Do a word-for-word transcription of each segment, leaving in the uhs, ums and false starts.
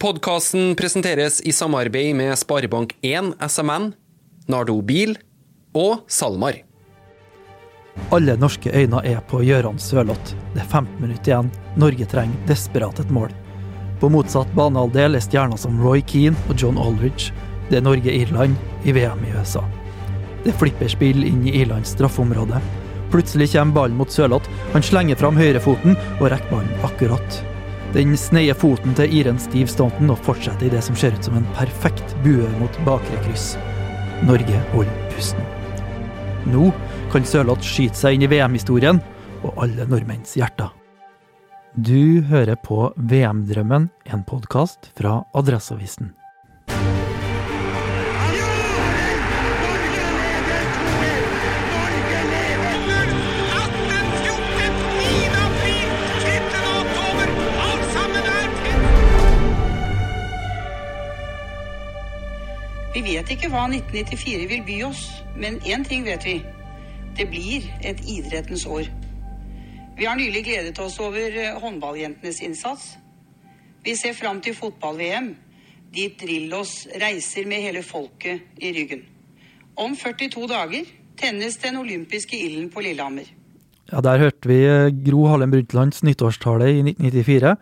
Podcasten presenteres i samarbeid med Sparebank en S M N, Nardo Bil og Salmar. Alle norske øyne er på Gøran Sørloth. Det er femten minutter igjen. Norge trenger desperat et mål. På motsatt banehalvdel er stjerner som Roy Keane og John Aldridge. Det er Norge-Irland i V M i U S A. Det flipper spill inn i Irlands straffeområde. Plutselig kommer ballen mot Sørloth. Han slenger fram høyrefoten og rekker ballen akkurat. Den sneie foten til Iren Steve Staunton og fortsetter i det som ser ut som en perfekt bue mot bakre kryss. Norge holder pusten. Nå kan Sørloth skyte seg inn i V M-historien og alle nordmenns hjerter. Du hører på V M-drømmen, en podcast fra Adresseavisen. Vi vet ikke hva nitten nittifire vil by oss, men en ting vet vi. Det blir et idrettens år. Vi har nylig gledet oss over håndballjentenes innsats. Vi ser frem til fotball-V M, dit Drillos reiser med hele folket i ryggen. Om førtito dager tennes den olympiske ilden på Lillehammer. Ja, der hørte vi Gro Harlem Brundtlands nyttårstale i nitten nittifire.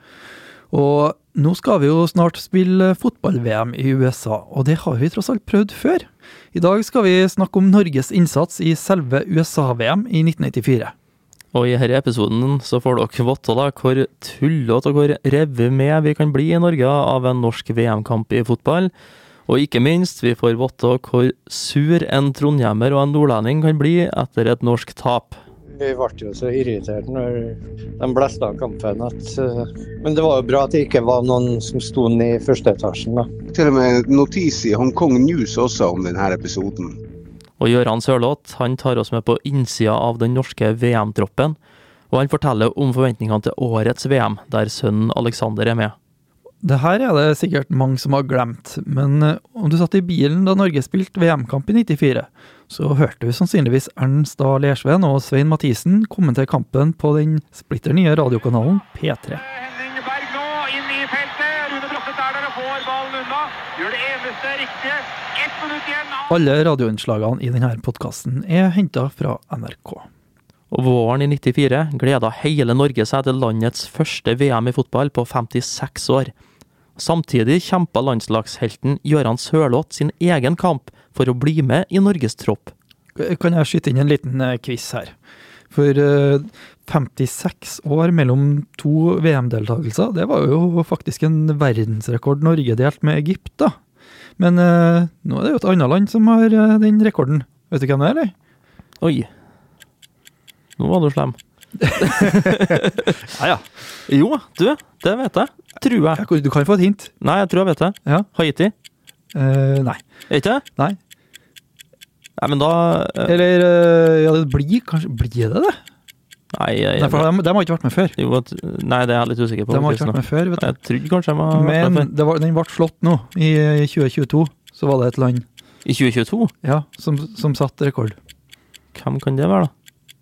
Og nå skal vi jo snart spille fotball-V M i U S A, og det har vi tross alt prøvd før. I dag skal vi snakke om Norges innsats i selve U S A-V M i nitten nittifire. Og i denne episoden så får dere vite da hvor tullete og hvor revet med vi kan bli i Norge av en norsk V M-kamp i fotball. Og ikke minst, vi får vite hvor sur en trondhjemmer og en nordlending kan bli etter et norsk tap. Vi ble jo så irritert når de blæste av kampen. At, uh, men det var jo bra at det ikke var noen som sto ned i første etasjen. Da. Til og med notis i Hong Kong News også om denne episoden. Og Gøran Sørloth, han tar oss med på innsida av den norske V M-troppen, og han forteller om forventningene til årets V M, der sønnen Alexander er med. Det her er det sikkert mange som har glemt, men om du satt i bilen da Norge spilte V M-kamp i nittifire, så hørte vi sannsynligvis Ernst Dahl Lersven og Svein Mathisen kommentere kampen på den splitter nye radiokanalen P tre. Henning Berg nå inn i feltet, Rune Brosset er der og får ballen unna, gjør det eneste riktige, ett minutt igjen. Alle radioinnslagene i denne podcasten er hentet fra N R K. Og våren i nittifire gleda hele Norge seg til landets første V M i fotball på femtiseks år. Samtidig kjempet landslagshelten Gøran Sørloth sin egen kamp for å bli med i Norges tropp. Kan jeg skyte inn en liten quiz her? For uh, femtiseks år mellom to V M-deltakelser, det var jo faktisk en verdensrekord Norge delt med Egypt da. Men uh, nå er det jo et annet land som har uh, den rekorden. Vet du hvem det er, eller? Oi. Nå var du slem. ja, ja. Jo, du, det vet jeg. Tror jeg. Ja, du kan få et hint. Nei, jeg tror jeg vet det. Ja. Haiti? Uh, nei. Ikke? Nei. Nei, men da... Uh... Eller, uh, ja, det blir kanskje... Blir det det? Nei, jeg... Nei, for de, de har ikke vært med før. Jo, nei, det er jeg litt usikker på. De har ikke vært med før, vet du. Jeg trodde kanskje de har vært men med før. Det var, den ble slått nå. I tjue tjueto så var det et land. I tjue tjueto? Ja, som, som satt rekord. Hvem kan det være da?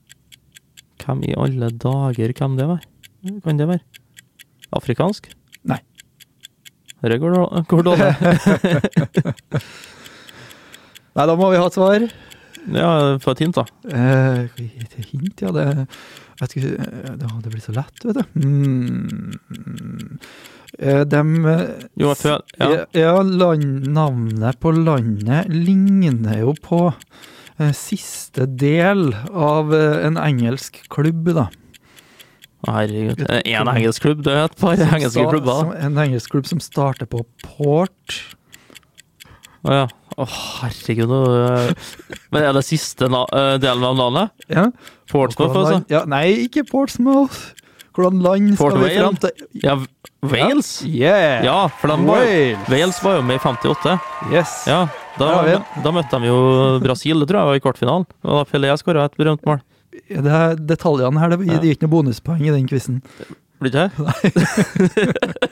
Hvem i alle dager kan det være? Kan det være? Afrikansk? Nei. Det går, går dårlig. Nei, da må vi ha et svar. Ja, få et hint da. Eh, et hint, ja, det... Jeg vet ikke, det, det blir så lett, vet du. Mm, eh, dem... Jo, jeg føler... Ja, ja land, navnet på landet ligner jo på eh, siste del av eh, en engelsk klubb, da. Herregud, en engelsk klubb, det er et par engelske Som- klubber. som- En engelsk klubb som starter på Port. Åja, åh, herregud, nå- men er det siste na delen av navnet? Ja. Portsmouth, Hvordan altså? land- Ja, nei, ikke Portsmouth. Hvordan land Port skal vi Vale? frem til? Ja, Wales? Yeah! Ja, for de var, Wales. Wales var jo med i femtiåtte. Yes. Ja, da, Der har vi da møtte de jo Brasil, det tror jeg var i kvartfinalen. Og da Pelé skåret et berømt mål. Det er detaljene her, det gir Ja. ikke noe bonuspoeng i den quizen. Blir det ikke?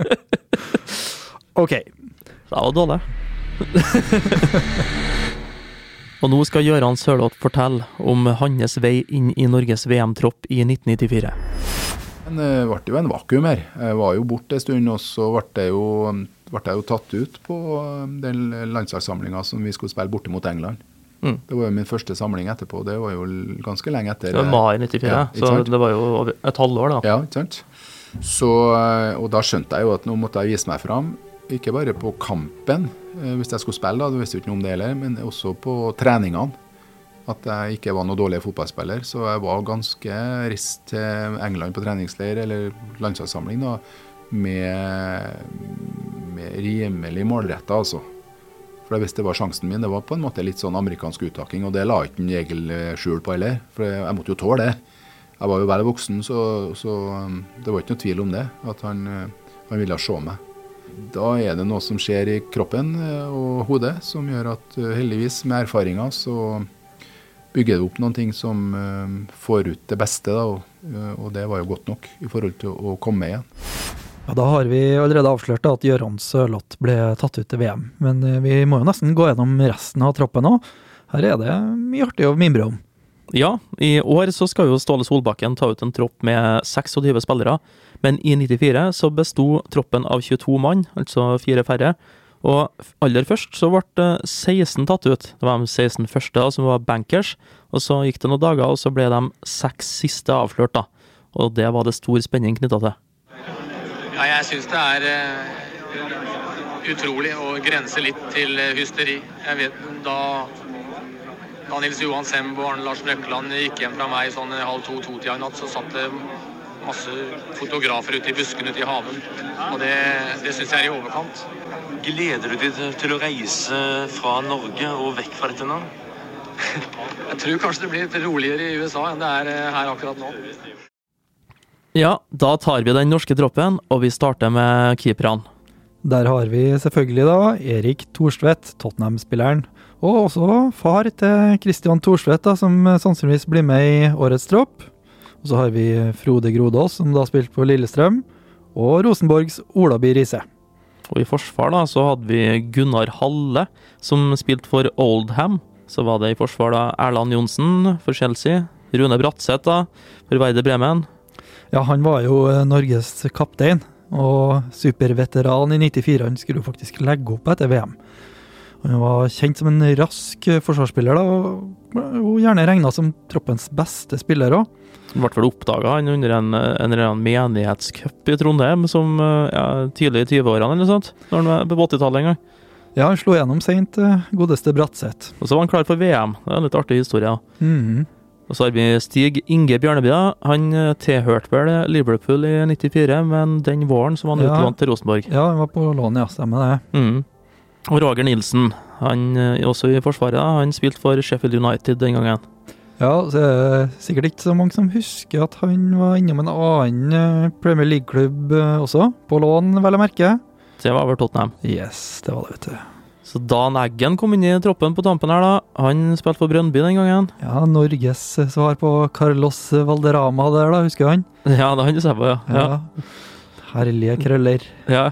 Ok. Det var dårlig. Og nå skal Gøran Sørloth fortelle om hans vei inn i Norges V M-tropp i nitten nittifire. Men det ble jo en vakuum her. Jeg var jo borte en stund, og så ble jeg jo, ble jeg jo tatt ut på den landslagssamlingen som vi skulle spille borte mot England. Mm. Det var jo min første samling etterpå, det var jo ganske lenge etter. Det var mai nittifire, ja, så det var jo et halvår da. Ja, ikke sant? Så, og da skjønte jeg jo at nå måtte jeg vise meg fram, ikke bare på kampen, hvis jeg skulle spille da, du visste jo ikke noe om det heller, men også på treningene. At jeg ikke var noe dårlig fotballspiller, så jeg var ganske rist til England på treningsleir eller landslagssamling da, med, med rimelig målrettet altså. For jeg visste det var sjansen min, det var på en måte litt sånn amerikansk uttaking, og det la ikke en Egil skjul på heller, for jeg måtte jo tåle det. Jeg var jo vel voksen, så, så det var ikke noe tvil om det, at han, han ville se meg. Da er det noe som skjer i kroppen og hodet, som gjør at heldigvis med erfaringer så bygger det opp noen ting som uh, får ut det beste, da, og, uh, og det var jo godt nok i forhold til å komme igjen. Ja, da har vi allerede avslørt da, at Gøran Sørloth ble tatt ut til V M, men uh, vi må jo nesten gå gjennom resten av troppen nå. Her er det mye artig å mimre om. Ja, i år så skal jo Ståle Solbakken ta ut en tropp med tjueseks spillere, men i nittifire så bestod troppen av tjueto mann, altså fire færre. Og aller først så ble seksten tatt ut. Det var de seksten første da, som var bankers, og så gikk det noen dager, og så ble de seks siste avslørt da. Og det var det stor spenning knyttet til. Ja, jeg synes det er uh, utrolig å grense litt til hysteri. Jeg vet, da, da Nils Johan Semb og Arne Larsen Økland gikk hjem fra meg sånn halv to-to-tida i natt, så satt det masse fotografer ute i busken ute i haven. Og det, det synes jeg er i overkant. Gleder du deg til å reise fra Norge og vekk fra dette nå? Jeg tror kanskje det blir litt roligere i U S A enn det er her akkurat nå. Ja, da tar vi den norske troppen, og vi starter med keeperne. Der har vi selvfølgelig da Erik Thorstvedt, Tottenham-spilleren, og også far til Christian Thorstvedt, da, som sannsynligvis blir med i årets tropp. Og så har vi Frode Grodås, som da spilte på Lillestrøm, og Rosenborgs Ola By Riise. Og i forsvar da, så hadde vi Gunnar Halle, som spilte for Oldham. Så var det i forsvar da Erland Johnsen for Chelsea, Rune Bratseth da, for Werder Bremen. Ja, han var jo Norges kaptein, og superveteran i nittifire. Han skulle jo faktisk legge opp etter V M. Han var kjent som en rask forsvarsspiller da, og gjerne regnet som troppens beste spiller også. I hvert fall oppdaget han under en, en eller annen menighetscup i Trondheim som ja, tidlig i tyve-årene eller sånt, når han var på åttitallet en gang. Ja, han slo gjennom sent, godeste Bratseth. Og så var han klar for V M, det er en litt artig historie. Mm-hmm. Og så har vi Stig Inge Bjarneby, han tilhørte vel Liverpool i nittifire, men den våren så var han ja. utlånt til Rosenborg. Ja, han var på lån, ja, stemmer det. Mm. Og Roger Nilsen, han også i forsvaret, han spilte for Sheffield United den gangen. Ja, så er det sikkert ikke så mange som husker at han var innom en annen Premier League-klubb også, på lån, vel å merke. Det var vel Tottenham. Yes, det var det, vet du. Så Dan Eggen kom inn i troppen på tampen her da. Han spilte for Brøndby den gangen. Ja, Norges svar på Carlos Valderrama der da, husker han? Ja, det han du ser på, ja. ja. Herlige krøller. Ja.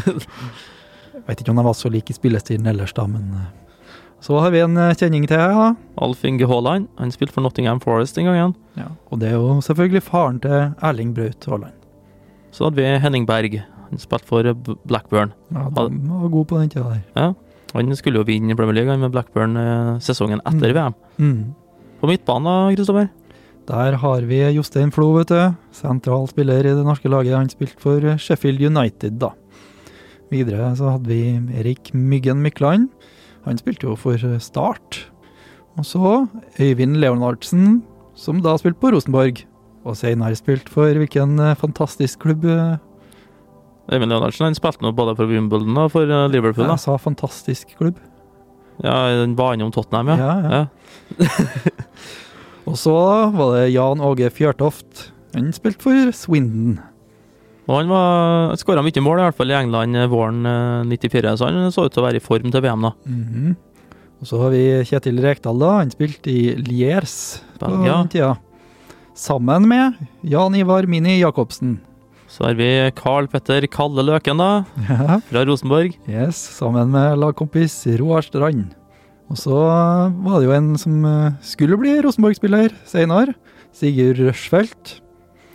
Jeg vet ikke om de var så like i spillestilen ellers da, men... Så har vi en kjenning til her da. Alf Inge Haaland, han spilte for Nottingham Forest den gangen. Ja, og det er jo selvfølgelig faren til Erling Braut Haaland. Så hadde vi Henning Berg, han spilte for Blackburn. Ja, de var god på den tida der. Ja, han skulle jo vinne Premier League med Blackburn sesongen etter mm. V M. Mm. På midtbanen da, Kristoffer? Der har vi Jostein Flo, vet du. Sentral spiller i det norske laget, han spilte for Sheffield United da. Videre så hadde vi Erik Myggen Mykland. Han spilte jo for Start. Og så Øyvind Leonardsen, som da spilte på Rosenborg. Og senere spilte for hvilken fantastisk klubb? Øyvind Leonardsen, han spilte nå både for Wimbledon og for Liverpool da. Jeg sa fantastisk klubb. Ja, han var innom Tottenham, ja. Ja, ja. ja. Og så var det Jan Åge Fjørtoft. Han spilte for Swindon. Og han var, skåret mye mål i hvert fall i England våren nittifire, så han så ut til å være i form til V M da. Mm-hmm. Og så har vi Kjetil Rekdal da, han spilte i Liers på den tida. Sammen med Jan Ivar Mini Jakobsen. Så har vi Karl Petter Kalle Løken da, ja. Fra Rosenborg. Yes, sammen med lagkompis Roar Strand. Og så var det jo en som skulle bli Rosenborg-spiller senere, Sigurd Røsfeldt.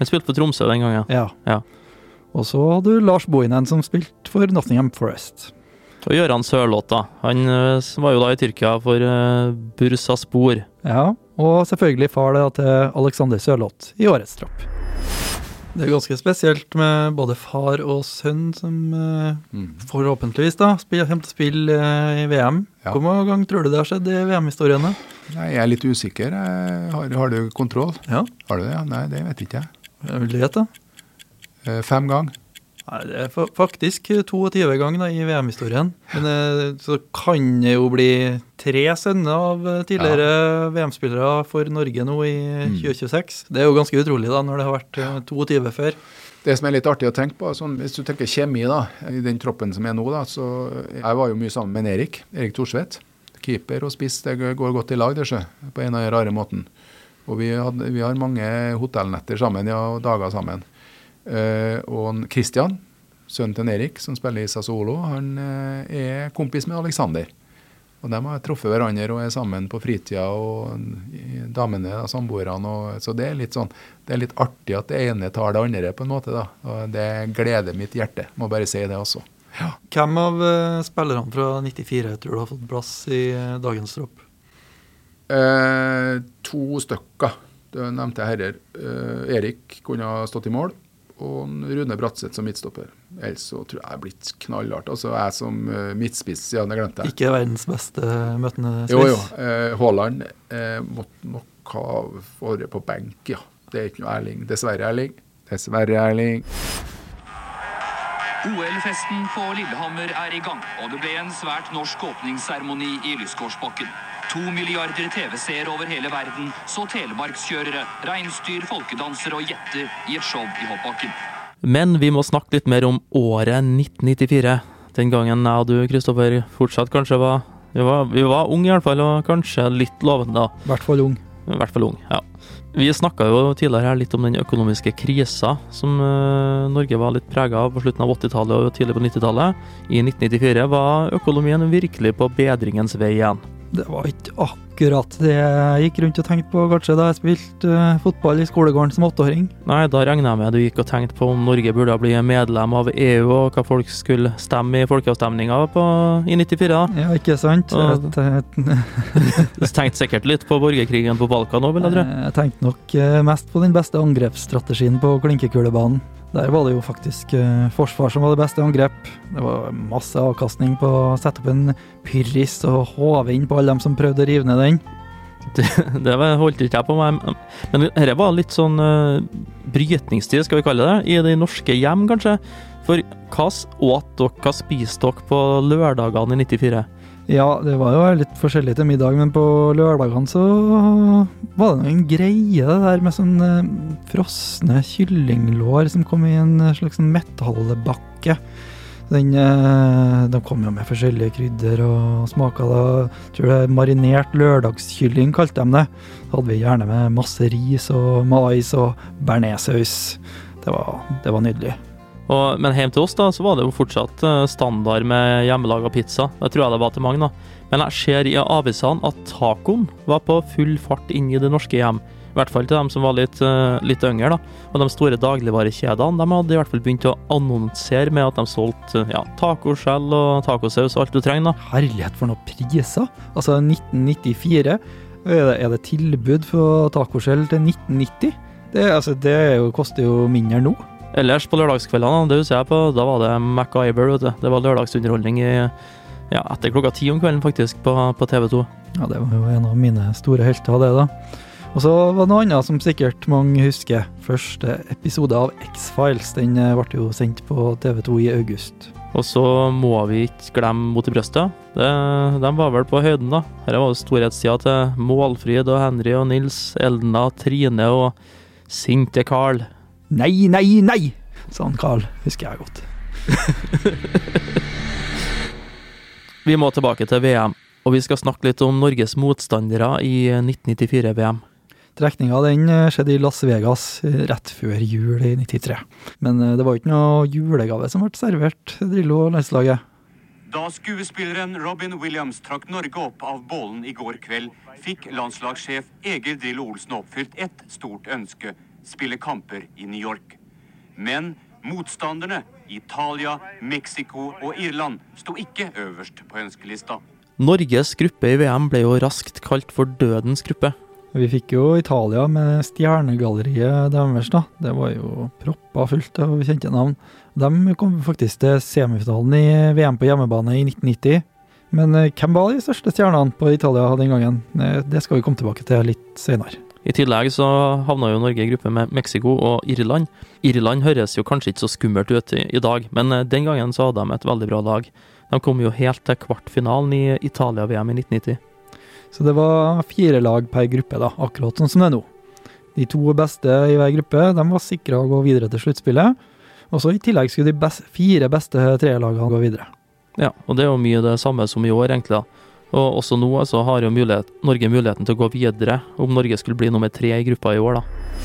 Han spilte for Tromsø den gangen. Ja. ja. Og så hadde du Lars Bohinen som spilte for Nottingham Forest. Og Gøran Sørloth da. Han uh, var jo da i Tyrkia for uh, Bursaspor. Ja, og selvfølgelig far det til Alexander Sørloth i årets tropp. Det er ganske spesielt med både far og sønn som uh, mm. forhåpentligvis da spiller, kommer til å spille uh, i V M. Ja. Hvor mange ganger tror du det har skjedd i V M-historiene? Nei, jeg er litt usikker. Har, har du kontroll? Ja. Har du det? Ja? Nei, det vet ikke jeg. Jeg vil gjette. Uh, fem ganger. Nei, det er faktisk tjueto ganger da, i V M-historien. Men eh, så kan det jo bli tre sønner av tidligere ja. V M-spillere for Norge nå i mm. tjue tjueseks. Det er jo ganske utrolig da, når det har vært tjueto før. Det som er litt artig å tenke på, sånn, hvis du tenker kjemi da, i den troppen som er nå da, så jeg var jo mye sammen med Erik, Erik Thorsvedt. Keeper og spiss, det går godt i lag, det skjer, på en av rare måten. Og vi, hadde, vi har mange hotellnetter sammen, ja, og dager sammen. Uh, og Christian, sønnen til Erik, som spiller i Sassuolo, han uh, er kompis med Alexander. Og de har truffet hverandre og er sammen på fritida, og damene, da, samboerne. Og, så det er litt sånn, det er litt artig at det ene tar det andre på en måte, da. Og det gleder mitt hjerte, må bare si det også. Ja. Hvem av uh, spillerne fra nittifire tror du har fått plass i uh, dagens tropp? Uh, to stykker, det nevnte jeg herrer. Uh, Erik kunne ha stått i mål, og Rune Bratseth som midtstopper. Ellers så tror jeg jeg er blitt knallart. Altså jeg som uh, midtspiss, ja, det glemte jeg. Ikke verdens beste møtende spiss? Jo, jo. Uh, Haaland uh, måtte nok ha vært på benk, ja. Det er ikke noe Erling. Dessverre Erling. Dessverre Erling. O L-festen på Lillehammer er i gang, og det ble en svært norsk åpningsseremoni i Lysgårdsbakken. To milliarder T V-seere over hele verden, så telemarkskjørere, reinsdyr, folkedansere og gjetter i et show i hoppbakken. Men vi må snakke litt mer om året nitten nittifire. Den gangen jeg og du, Kristoffer, fortsatt kanskje var... Vi var, vi var unge i hvert fall, og kanskje litt lovende. I hvert fall ung. I hvert fall ung, ja. Vi snakket jo tidligere her litt om den økonomiske krisa som uh, Norge var litt preget av på slutten av åttitallet og tidlig på nittitallet. I nitten nittifire var økonomien virkelig på bedringens vei igjen. Det var ikke akkurat det jeg gikk rundt og tenkte på kanskje da jeg spilte uh, fotball i skolegården som åtteåring. Nei, da regner jeg med du gikk og tenkte på om Norge burde bli medlem av E U og hva folk skulle stemme i folkeavstemninga på, i nittifire da. Ja, ikke sant? Og, du tenkte sikkert litt på borgerkrigen på Balkan også, vil jeg tro? Jeg tenkte nok uh, mest på den beste angrepsstrategien på klinkekulebanen. Der var det jo faktisk uh, forsvar som var det beste angrep. Det var masse avkastning på å sette opp en pyrris og håve inn på alle dem som prøvde å rive ned den. Det, det holdt ikke jeg på meg. Men dette var litt sånn uh, brytningstid, skal vi kalle det, i de norske hjem kanskje. For hva åt dere, hva spiste dere på lørdagene i nittifire? Ja, det var jo litt forskjellig til middag, men på lørdagene så var det en greie det der med sånn eh, frosne kyllinglår som kom i en slags metallbakke. Den, eh, de kom jo med forskjellige krydder og smaker da, jeg tror det er marinert lørdagskylling kalte de det. Så hadde vi gjerne med masse ris og mais og bearnéssaus. Det var, det var nydelig. Og, men hjem til oss da, så var det jo fortsatt standard med hjemmelaget pizza. Det tror jeg det var til mange da. Men jeg ser i avisene at tacoen var på full fart inn i det norske hjem. I hvert fall til dem som var litt, litt yngre da. Og de store dagligvarekjedene, de hadde i hvert fall begynt å annonsere med at de solgte ja, tacoskjell og tacosaus og alt du trenger da. Herlighet for noen priser! Altså nitten nittifire, er det, er det tilbud for tacoskjell til nitten nitti? Det, altså, det jo, koster jo mindre nå. Ellers på lørdagskveldene, det husker jeg på, da var det MacGyver, vet du. Det var lørdagsunderholdning i, ja, etter klokka ti om kvelden faktisk på, på T V to. Ja, det var jo en av mine store helter det da. Og så var det noe annet som sikkert mange husker. Første episode av X-Files, den ble jo sendt på T V to i august. Og så må vi ikke glemme Mot i brøstet. Det, de var vel på høyden da. Her var det storhetstida til Målfrid og Henry og Nils, Eldna, Trine og Sinte Karl. Nei, nei, nei, sa han Karl, husker jeg godt. Vi må tilbake til V M, og vi skal snakke litt om Norges motstandere i nitten nittifire V M. Trekningen den skjedde i Las Vegas rett før jul i nittitre. Men det var ikke noe julegave som ble servert Drillo-landslaget. Da skuespilleren Robin Williams trakk Norge opp av bålen i går kveld, fikk landslagssjef Egil Drillo Olsen oppfylt ett stort ønske. spiller kamper i New York. Men motstanderne, Italia, Mexico og Irland, sto ikke øverst på ønskelista. Norges gruppe i V M ble jo raskt kalt for dødens gruppe. Vi fikk jo Italia med stjernegalleriet deres da. Det var jo proppa fullt av kjente navn. De kom faktisk til semifinalen i V M på hjemmebane i nitten nitti. Men hvem var de største stjernene på Italia den gangen? Det skal vi komme tilbake til litt senere. I tillegg så havna jo Norge i gruppe med Mexico og Irland. Irland høres jo kanskje ikke så skummelt ut i, i dag, men den gangen så hadde de et veldig bra lag. De kom jo helt til kvartfinalen i Italia-V M i nitten nitti. Så det var fire lag per gruppe da, akkurat sånn som det er nå. De to beste i hver gruppe, de var sikret å gå videre til sluttspillet. Og så i tillegg skulle de best, fire beste tre-lagene gå videre. Ja, og det er jo mye det samme som i år egentlig da. Og også nå så har jo mulighet, Norge muligheten til å gå videre om Norge skulle bli nummer tre i gruppa i år da.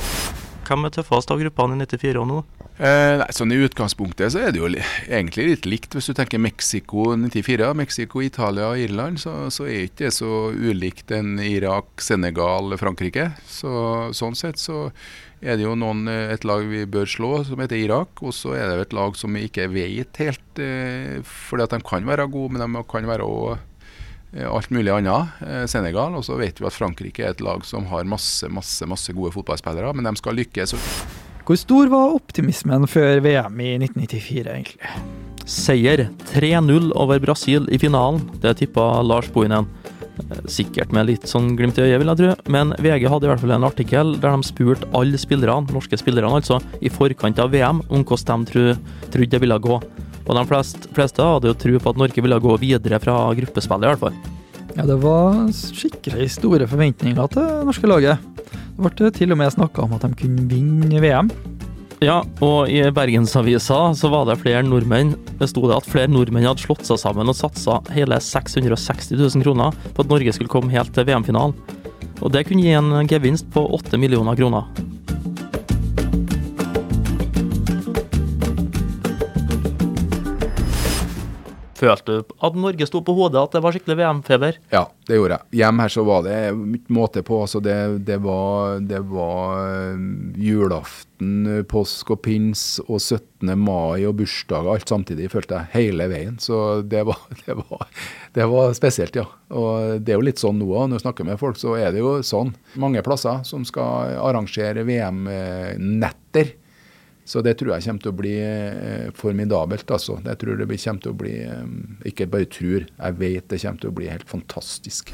Hvem er tøffest av gruppene i nittifire og nå? Eh, nei, sånn i utgangspunktet så er det jo li- egentlig litt likt. Hvis du tenker Mexico nittifire, Mexico, Italia og Irland, så, så er ikke det så ulikt enn Irak, Senegal, Frankrike. Så, sånn sett så er det jo noen, et lag vi bør slå som heter Irak, og så er det jo et lag som vi ikke vet helt, eh, fordi at de kan være gode, men de kan være også eh, alt mulig annet. Eh, Senegal, og så vet vi at Frankrike er et lag som har masse, masse, masse gode fotballspillere, men de skal lykkes. Hvor stor var optimismen før V M i nitten nittifire egentlig? Seier tre null over Brasil i finalen, det tippet Lars Bohinen. Sikkert med litt sånn glimt i øyet vil jeg tro, men V G hadde i hvert fall en artikkel der de spurte alle spillerne, norske spillerne altså, i forkant av V M om hvordan de tro, trodde det ville gå. Og de fleste, fleste hadde jo tro på at Norge ville gå videre fra gruppespillet i hvert fall. Ja, det var skikkelig store forventninger til det norske laget. Det ble til og med snakket om at de kunne vinne V M. Ja, og i Bergensavisa så var det flere nordmenn, det stod det at flere nordmenn hadde slått seg sammen og satset hele seks hundre og seksti tusen kroner på at Norge skulle komme helt til V M-finalen. Og det kunne gi en gevinst på åtte millioner kroner. Følte du at Norge stod på hodet, at det var skikkelig V M-feber? Ja, det gjorde jeg. Hjemme her så var det måte på, altså det, det var, det var julaften, påsk og pins og syttende mai og bursdag, alt samtidig følte jeg hele veien. Så det var, det var, det var spesielt, ja. Og det er jo litt sånn nå, når jeg snakker med folk, så er det jo sånn. Mange plasser som skal arrangere V M-netter. Så det tror jeg kommer til å bli formidabelt, altså. Det tror det kommer til å bli, ikke bare tror, jeg vet det kommer til å bli helt fantastisk.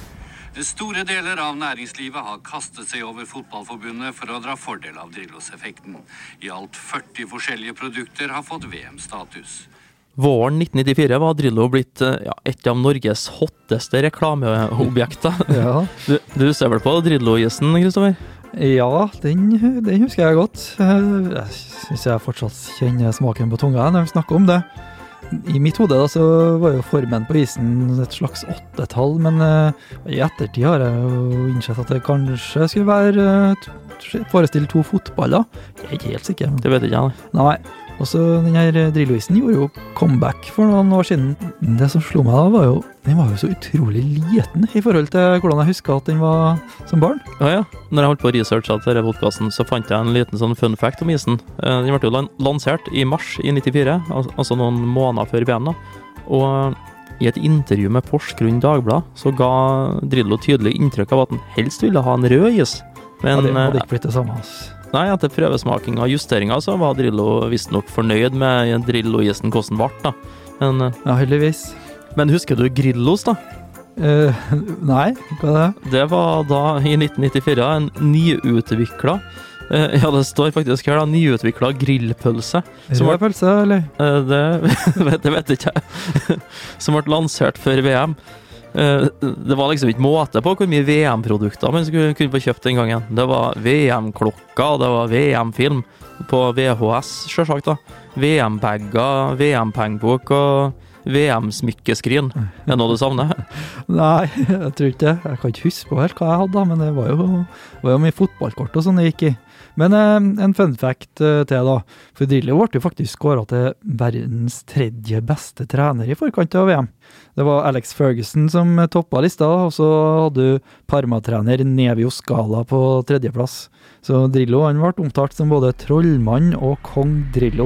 Store deler av næringslivet har kastet seg over fotballforbundet for å dra fordel av Drillos-effekten. I alt førti forskjellige produkter har fått V M-status. Våren nitten nittifire var Drillo blitt ja, et av Norges hotteste reklameobjekter. Ja. Du, du ser vel på Drillo-isen, Kristoffer? Ja, den, den husker jeg godt. Jeg synes jeg fortsatt kjenner smaken på tunga når vi snakker om det. I mitt hode da, så var jo formen på isen et slags åttetall, men uh, i ettertid har jeg jo innsett at det kanskje skulle være uh, forestilt to fotballer. Jeg er ikke helt sikker. Det vet jeg ikke, nei. Og så den her Drillo-isen gjorde jo comeback for noen år siden. Det som slo meg da var jo, den var jo så utrolig liten i forhold til hvordan jeg husker at den var som barn. Ja, ja. Når jeg holdt på å researche til denne podcasten, så fant jeg en liten sånn fun fact om isen. Den ble jo lansert i mars i nittifire, altså noen måneder før V M da. Og i et intervju med Porsgrunn Dagblad, så ga Drillo tydelig inntrykk av at den helst ville ha en rød is. Men, ja, det hadde ikke blitt det samme, altså. Nei, etter prøvesmaking og justeringer så var Drillo visst nok fornøyd med Drillo-isen hvordan det ble da. Men, ja, heldigvis. Men husker du Grillos da? Uh, nei, hva er det? Det var da i nitten nittifire en nyutviklet, uh, ja det står faktisk her da, nyutviklet grillpølse. Rød pølse, eller? Uh, det, det vet jeg ikke. Som ble lansert før V M. Det var liksom ikke måte på hvor mye V M-produkter man skulle kunne få kjøpt den gangen. Det var V M-klokka, det var V M-film på V H S, selvsagt da. V M-bagger, V M-pengebok og V M-smykkeskrin. Er det noe du savner? Nei, jeg tror ikke det. Jeg kan ikke huske på helt hva jeg hadde, da, men det var jo, var jo mye fotballkort og sånn det gikk i. Men eh, en fun fact eh, til da, for Drillo ble jo faktisk skåret til verdens tredje beste trener i forkant av V M. Det var Alex Ferguson som toppet lista, og så hadde du Parma-trener Nevio Scala på tredjeplass. Så Drillo han ble omtalt som både trollmann og kong Drillo.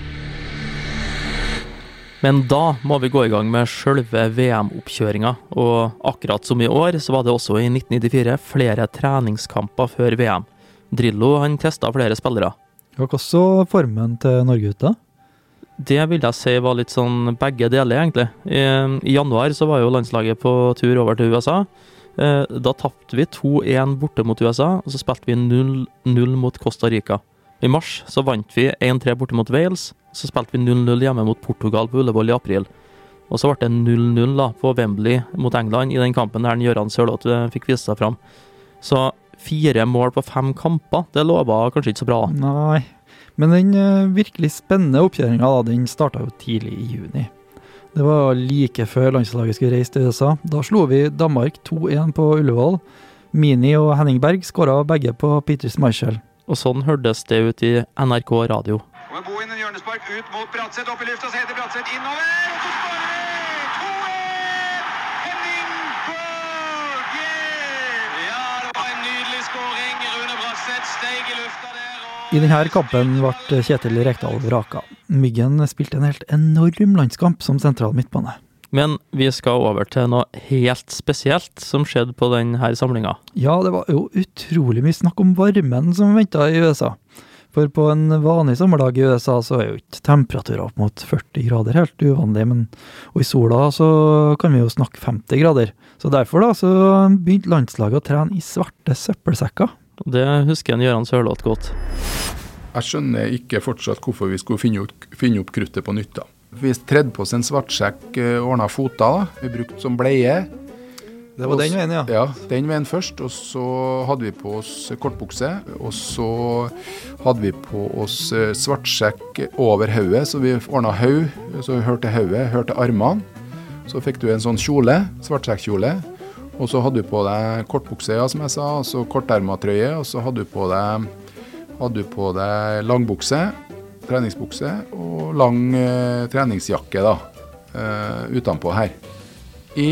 Men da må vi gå i gang med selve V M-oppkjøringa, og akkurat som i år så var det også i nitten nittifire flere treningskamper før V M. Drillo han testet flere spillere. Hva så formen til Norge ut da? Det vil jeg si var litt sånn begge deler egentlig. I, i januar så var jo landslaget på tur over til U S A. Da tappte vi to en borte mot U S A, og så spilte vi null null mot Costa Rica. I mars så vant vi en tre borte mot Wales, så spilte vi null null hjemme mot Portugal på Ullevål i april. Og så ble det null null da, på Wembley mot England i den kampen der Göran Sørloth fikk vise seg fram. Så fire mål på fem kamper, det lover kanskje ikke så bra. Nei, men den uh, virkelig spennende oppkjøringen da, den startet jo tidlig i juni. Det var like før landslaget skulle reise til U S A. Da slo vi Danmark to en på Ullevål. Mini og Henning Berg skåret begge på Peter Schmeichel. Og sånn hørtes det ut i N R K radio. Og en Bohin, en hjørnespark ut mot Bratseth, opp i lufta, så heter Bratseth innover, og så skårer vi! to en! Henning Berg! Ja, det var en nydelig skåring. Rune Bratseth steg i lufta der. I denne kampen ble Kjetil Rekdal vraka. Myggen spilte en helt enorm landskamp som sentral midtbane. Men vi skal over til noe helt spesielt som skjedde på denne samlinga. Ja, det var jo utrolig mye snakk om varmen som ventet i U S A. For på en vanlig sommerdag i U S A så er jo ikke temperaturer opp mot førti grader helt uvanlig, men og i sola så kan vi jo snakke femti grader. Så derfor da så begynte landslaget å trene i svarte søppelsekker. Det husker en Göran Sørloth godt. Jeg skjønner ikke fortsatt hvorfor vi skulle finne opp, finne opp kruttet på nytt da. Vi tredde på oss en svartsekk, ordnet fota da. Vi brukte som bleie. Det var den veien, ja. Ja, den veien først, og så hadde vi på oss kortbukse, og så hadde vi på oss svartsekk over høyet, så vi ordnet høy, så vi hørte høyet, hørte armene. Så fikk du en sånn kjole, svartsekkjole, og så hadde du på deg kortbukse, ja, som jeg sa, og så kortermatrøye, og så hadde du på deg, hadde du på deg langbukse, treningsbukse og lang eh, treningsjakke da, eh, utenpå her. I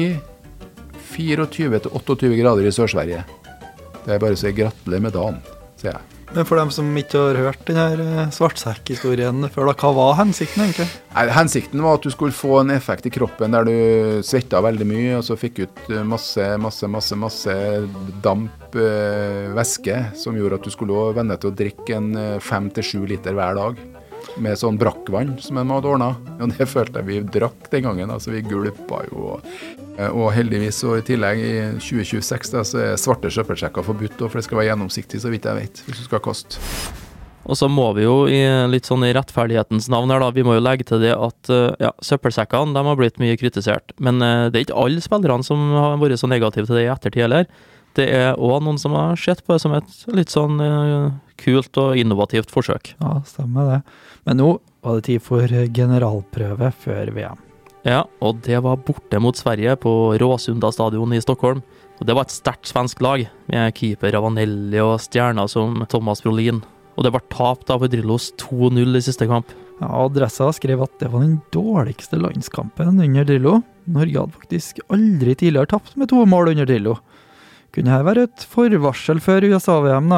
tjuefire til tjueåtte grader i Sør-Sverige. Det er bare så jeg gratulerer med dagen, sier jeg. Men for dem som ikke har hørt denne svartsekk-historien før, da, hva var hensikten egentlig? Nei, hensikten var at du skulle få en effekt i kroppen der du svettet veldig mye, og så fikk ut masse, masse, masse, masse damp, eh, væske, som gjorde at du skulle venne til å drikke en fem til sju liter hver dag. Med sånn brakkvann som en hadde ordnet. Og det følte jeg vi drakk den gangen, altså vi gulpa jo. Og heldigvis, og i tillegg i tjue tjueseks da, så er svarte søppelsekker forbudt, for det skal være gjennomsiktig, så vidt jeg vet, hvis du skal kaste. Og så må vi jo i litt sånn i rettferdighetens navn her da, vi må jo legge til det at ja, søppelsekkene, de har blitt mye kritisert. Men det er ikke alle spillerne som har vært så negative til det i ettertid heller. Det er også noen som har sett på det som et litt sånn uh, kult og innovativt forsøk. Ja, stemmer det. Men nå var det tid for generalprøve før V M. Ja, og det var borte mot Sverige på Råsunda stadion i Stockholm. Og det var et sterkt svensk lag, med keeper Ravanelli og stjerner som Thomas Brolin. Og det var tap da for Drillos to null i siste kamp. Ja, Adressa skrev at det var den dårligste landskampen under Drillo. Norge hadde faktisk aldri tidligere tapt med to mål under Drillo. Kunne her være et forvarsel før U S A-V M da.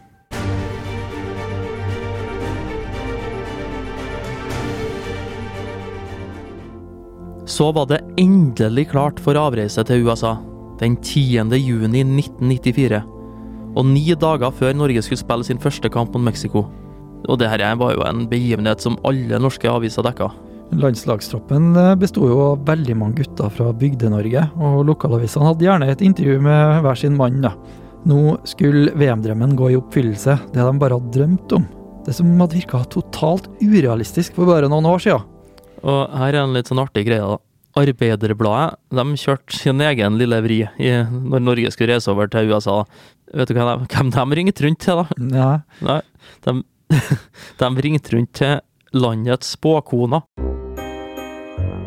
Så var det endelig klart for avreise til U S A, den tiende juni nitten nittifire. Og ni dager før Norge skulle spille sin første kamp mot Mexico. Og det her var jo en begivenhet som alle norske aviser dekket. Landslagstroppen bestod jo av veldig mange gutter fra Bygde-Norge, og lokalavisene hadde gjerne et intervju med hver sin mann da. Nå skulle V M-drømmen gå i oppfyllelse, det de bare hadde drømt om. Det som hadde virket totalt urealistisk for bare noen år siden. Og her er en litt sånn artig greie da. Arbeiderbladet, de kjørte sin egen lille vri i, når Norge skulle reise over til U S A. Vet du hva de, hvem de ringte rundt til da? Nei. Nei, de, de ringte rundt til landets spåkoner.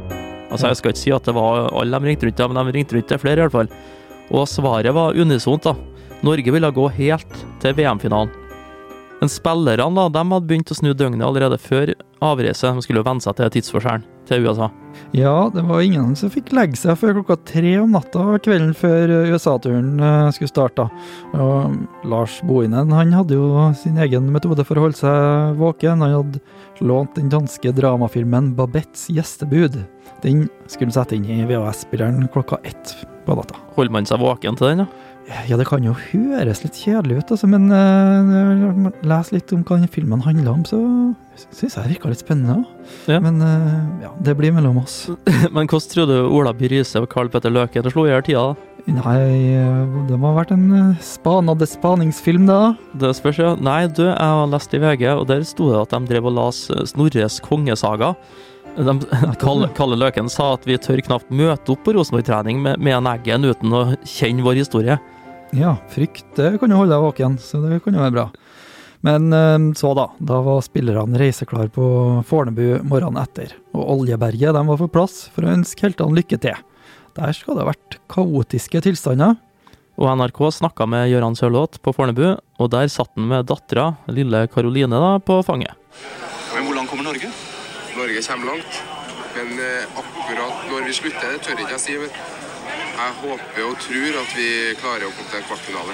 Altså, jeg skal ikke si at det var alle de ringte rundt, men de ringte rundt til flere i hvert fall. Og svaret var unisont da. Norge ville gå helt til V M-finalen. Men spillerne da, de hadde begynt å snu døgnet allerede før avreise. De skulle jo venne seg til tidsforskjellen til U S A. Ja, det var ingen som fikk legge seg før klokka tre om natta kvelden før U S A-turen skulle starte. Og Lars Bohinen, han hadde jo sin egen metode for å holde seg våken. Han hadde lånt den danske dramafilmen Babettes gjestebud. Den skulle sette inn i V H S-spilleren klokka ett på natta. Holder man seg våken til den da? Ja, det kan jo høres litt kjedelig ut, altså, men uh, les litt om hva den filmen handler om, så synes jeg det virker litt spennende. Ja. Men uh, ja, det blir mellom oss. Men hvordan tror du Ola By Riise og Karl Petter Løken det slo i her tida da? Nei, det må ha vært en spanende spaningsfilm da. Det spørs jo. Nei, du, jeg har lest i V G, og der stod det at de drev og las Snorres kongesaga. De, Kalle, Kalle Løken sa at vi tør knapt møte opp på Rosenborg-trening med, med en eggen uten å kjenne vår historie. Ja, frykt, det kan jo holde deg våken, så det kan jo være bra. Men så da, da var spillerne reiseklar på Fornebu morgenen etter, og Oljeberget de var på plass for å ønske heltene lykke til. Der skal det ha vært kaotiske tilstander. Og N R K snakket med Gøran Sørloth på Fornebu, og der satt han med dattera, lille Karoline da, på fanget. Men hvor langt kommer Norge? Norge kommer langt, men akkurat når vi slutter, det tør ikke jeg si, men jeg håper og tror at vi klarer å komme til en kvartfinale.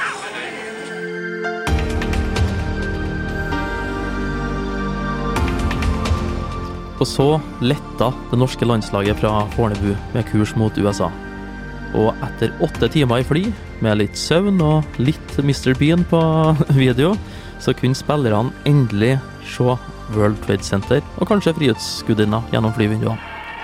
Og så letta det norske landslaget fra Fornebu med kurs mot U S A. Og etter åtte timer i fly, med litt søvn og litt mister Bean på video, så kunne spillerne endelig se World Trade Center og kanskje Frihetsgudinna gjennom flyvinduene.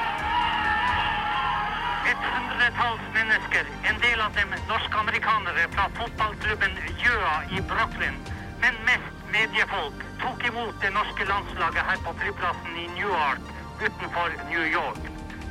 Norsk-amerikanere fra fotballklubben Gjøa i Brooklyn, men mest mediefolk, tok imot det norske landslaget her på flyplassen i Newark, utenfor New York.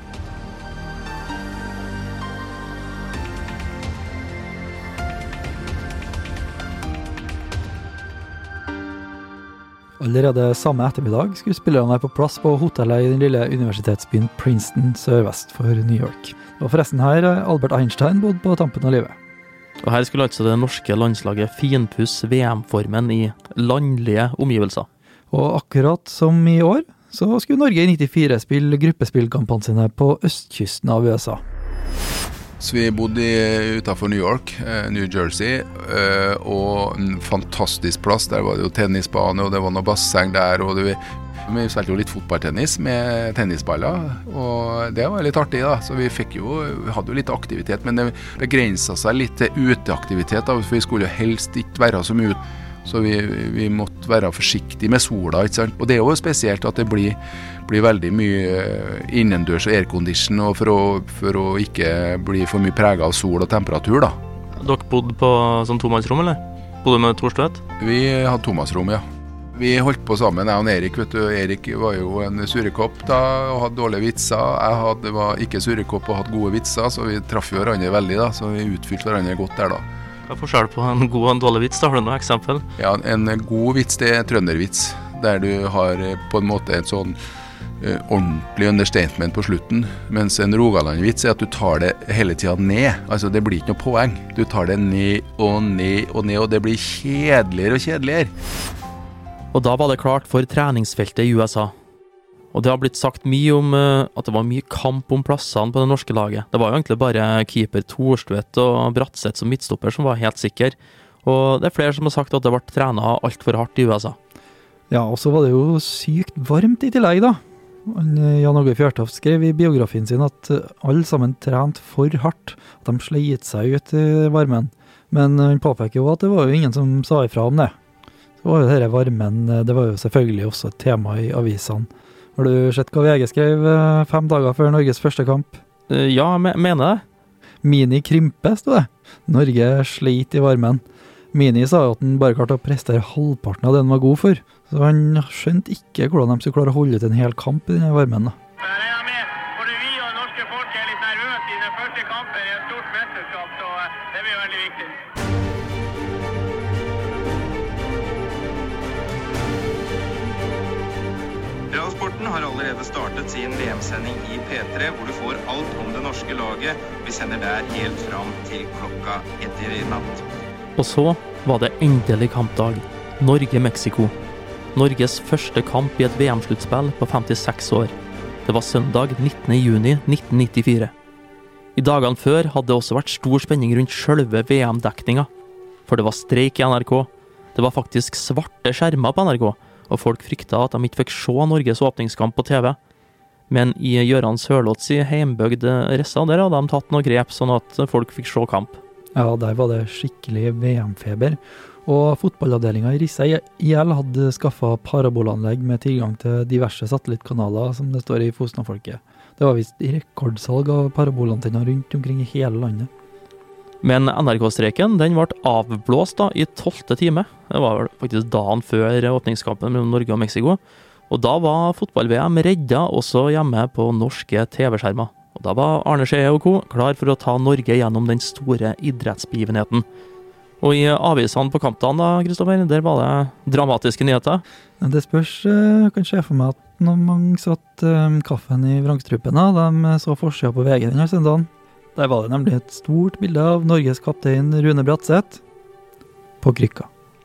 Allerede samme ettermiddag skulle spillerne være på plass på hotellet i den lille universitetsbyen Princeton sørvest for New York. Og forresten her Albert Einstein bodde på tampen av livet. Og her skulle altså det norske landslaget finpusse V M-formen i landlige omgivelser. Og akkurat som i år, så skulle Norge i nittifire spille gruppespillkampene sine på østkysten av U S A. Så vi bodde utenfor New York, New Jersey, og en fantastisk plass. Der var det jo tennisbane, og det var noe basseng der, og det, vi spilte jo litt fotballtennis med tennisballer, og det var litt artig da. Så vi fikk jo, vi hadde jo litt aktivitet, men det begrenset seg litt til uteaktivitet da, for vi skulle jo helst ikke være så mye ute. Så vi, vi måtte være forsiktige med sola, ikke sant? Og det er jo spesielt at det blir, blir veldig mye innendørs og aircondition, og for, å, for å ikke bli for mye preget av sol og temperatur da. Dere bodde på sånn tomannsrom, eller? Bodde med Torstvedt? Vi hadde tomannsrom, ja. Vi holdt på sammen, jeg og Erik, vet du. Erik var jo en surrekopp da, og hadde dårlige vitser. Jeg hadde, var ikke surrekopp og hadde gode vitser, så vi traff jo hverandre veldig da, så vi utfylte hverandre godt der da. Hva er forskjell på en god og en dårlig vits? Da har du noe eksempel? Ja, en god vits det er trøndervits, der du har på en måte en sånn uh, ordentlig understatement på slutten, mens en Rogaland-vits er at du tar det hele tiden ned, altså det blir ikke noe poeng. Du tar det ned og ned og ned, og det blir kjedeligere og kjedeligere. Og da var det klart for treningsfeltet i U S A. Og det har blitt sagt mye om uh, at det var mye kamp om plassene på det norske laget. Det var jo egentlig bare keeper Torstvedt og Bratseth som midtstopper som var helt sikker. Og det er flere som har sagt at det ble trenet alt for hardt i U S A. Ja, og så var det jo sykt varmt i tillegg da. Jan Åge Fjørtoft skrev i biografien sin at alle sammen trente for hardt. At de sleit seg ut i varmen. Men han påpeker jo at det var jo ingen som sa ifra om det. Det var jo denne varmen, det var jo selvfølgelig også et tema i avisene. Har du sett hva V G skrev fem dager før Norges første kamp? Ja, jeg mener det. Mini krympe, stod det. Norge sleit i varmen. Mini sa at han bare klarte å prestere halvparten av det han var god for. Så han skjønte ikke hvordan de skulle klare å holde ut en hel kamp i denne varmen. Da. Jeg regner med, både vi og norske folk er litt nervøse i den første kampen i et stort mesterskap, så det blir veldig viktig. Radiosporten har allerede startet sin V M-sending i P tre, hvor du får alt om det norske laget. Vi sender der helt fram til klokka ett i natt. Og så var det endelig kampdag. Norge-Mexico. Norges første kamp i et V M-sluttspill på femtiseks år. Det var søndag nittende juni nitten nittifire. I dagene før hadde det også vært stor spenning rundt selve V M-dekninga. For det var streik i N R K. Det var faktisk svarte skjermer på N R K, og folk frykta at de ikke fikk se Norges åpningskamp på T V. Men i Gøran Sørloths heimbygd Ressa, der hadde de tatt noen grep sånn at folk fikk se kamp. Ja, der var det skikkelig V M-feber. Og fotballavdelingen i Rissa I L hadde skaffet parabolanlegg med tilgang til diverse satellittkanaler, som det står i Fosna-folket. Det var vist rekordsalg av parabolantenner rundt omkring I hele landet. Men N R K-streken, den ble avblåst da I tolvte time. Det var faktisk dagen før åpningskampen mellom Norge og Mexico. Og da var fotball-V M redda også hjemme på norske T V-skjermer. Og da var Arne Skjee og co. klar for å ta Norge gjennom den store idrettsbegivenheten. Og I avisene på kampdagen da, Kristoffer, der var det dramatiske nyheter. Det spørs, jeg kan se for meg at når mange satt um, kaffen I vrangstrupen, de så forsida på V G denne søndagen. Der var det nemlig et stort bilde av Norges kaptein Rune Bratseth på krykka.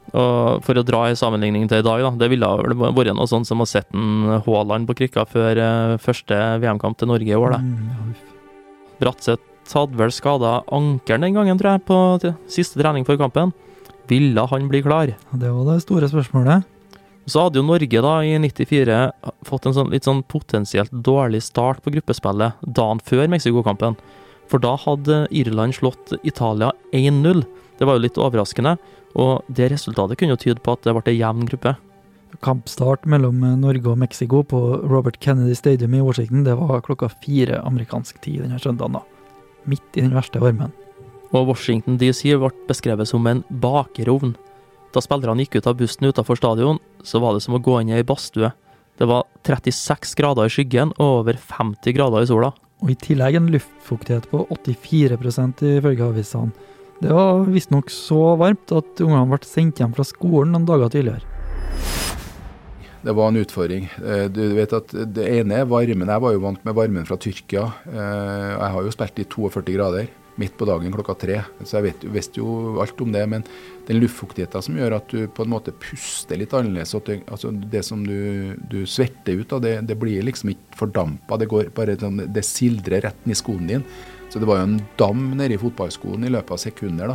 Og for å dra I sammenligning til I dag, da, det ville vel vært noe sånt som å sette en Haaland på krykka før uh, første V M-kamp til Norge I år. Da. Mm, Bratseth hadde vel skadet ankeren den gangen, tror jeg, på til, siste trening for kampen. Ville han bli klar? Det var det store spørsmålet. Så hadde jo Norge da I nittifire fått en sånn, litt sånn potensielt dårlig start på gruppespillet dagen før Mexico-kampen. For da hadde Irland slått Italia én null. Det var jo litt overraskende, og det resultatet kunne jo tyde på at det ble en jevn gruppe. Kampstart mellom Norge og Mexico på Robert Kennedy Stadium I Washington, det var klokka fire amerikansk tid denne søndagen da. Midt I den verste varmen. Og Washington D C ble beskrevet som en bakerovn. Da spillerne gikk ut av bussen utenfor stadion, så var det som å gå inn I en badstue. Det var trettiseks grader I skyggen og over femti grader I sola. Og I tillegg en luftfuktighet på åttifire prosent ifølge avisene. Det var visst nok så varmt at ungene ble sendt hjem fra skolen noen dager tidligere. Det var en utfordring. Du vet at det ene er varmen. Jeg var jo vant med varmen fra Tyrkia. Jeg har jo spilt I førti grader midt på dagen klokka tre, så jeg vet, visste jo alt om det, men den luftfuktigheten som gjør at du på en måte puster litt annerledes, at det, altså det som du, du svetter ut av, det, det blir liksom ikke fordampet, det går bare sånn, det sildrer rett ned I skoen din, så det var jo en dam nede I fotballskoen I løpet av sekunder da.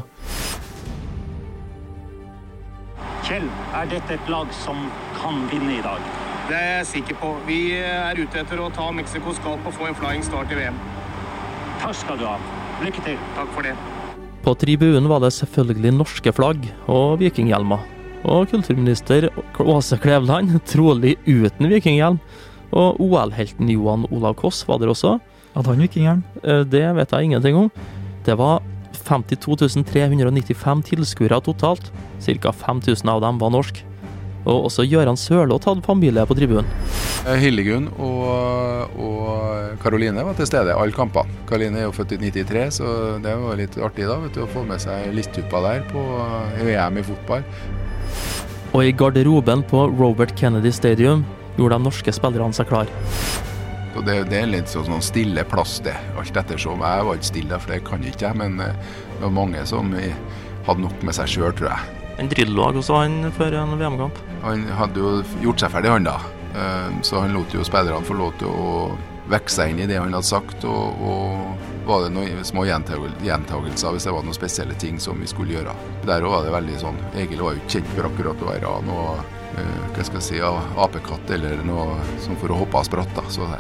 Kjell, er dette et lag som kan vinne I dag? Det er jeg sikker på. Vi er ute etter å ta Mexicos skap og få en flying start I V M. Takk skal du ha. Lykke til. Takk for det. På tribunen var det selvfølgelig norske flagg og vikinghjelmer. Og kulturminister Åse Kleveland, trolig uten vikinghjelm. Og O L-helten Johan Olav Koss var der også. Hadde han vikinghjelm? Det vet jeg ingenting om. Det var femtito tusen tre hundre nittifem tilskuere totalt. Cirka fem tusen av dem var norsk. Og også Gøran Sørloth hadde familie på tribunen. Hildegunn og, og Karoline var til stede alle kampene. Karoline er jo født I nittitre, så det var litt artig da, vet du, å få med seg listtuppa der på V M I fotball. Og I garderoben på Robert Kennedy Stadium gjorde de norske spillerne seg klar. Og det, det er litt sånn stille plass det, alt ettersom. Jeg var ikke stille, for det kan ikke jeg, men det var mange som hadde nok med seg selv, tror jeg. En Drillo også han før en V M-kamp. Han hadde jo gjort seg ferdig han da, så han lot jo spillerne få lov til å vekke seg inn I det han hadde sagt, og, og var det noen små gjentagelser hvis det var noen spesielle ting som vi skulle gjøre. Der var det veldig sånn, Egil var jo ikke kjent for akkurat å være noe, hva skal jeg si, apekatt eller noe som for å hoppe av spratt da, så det.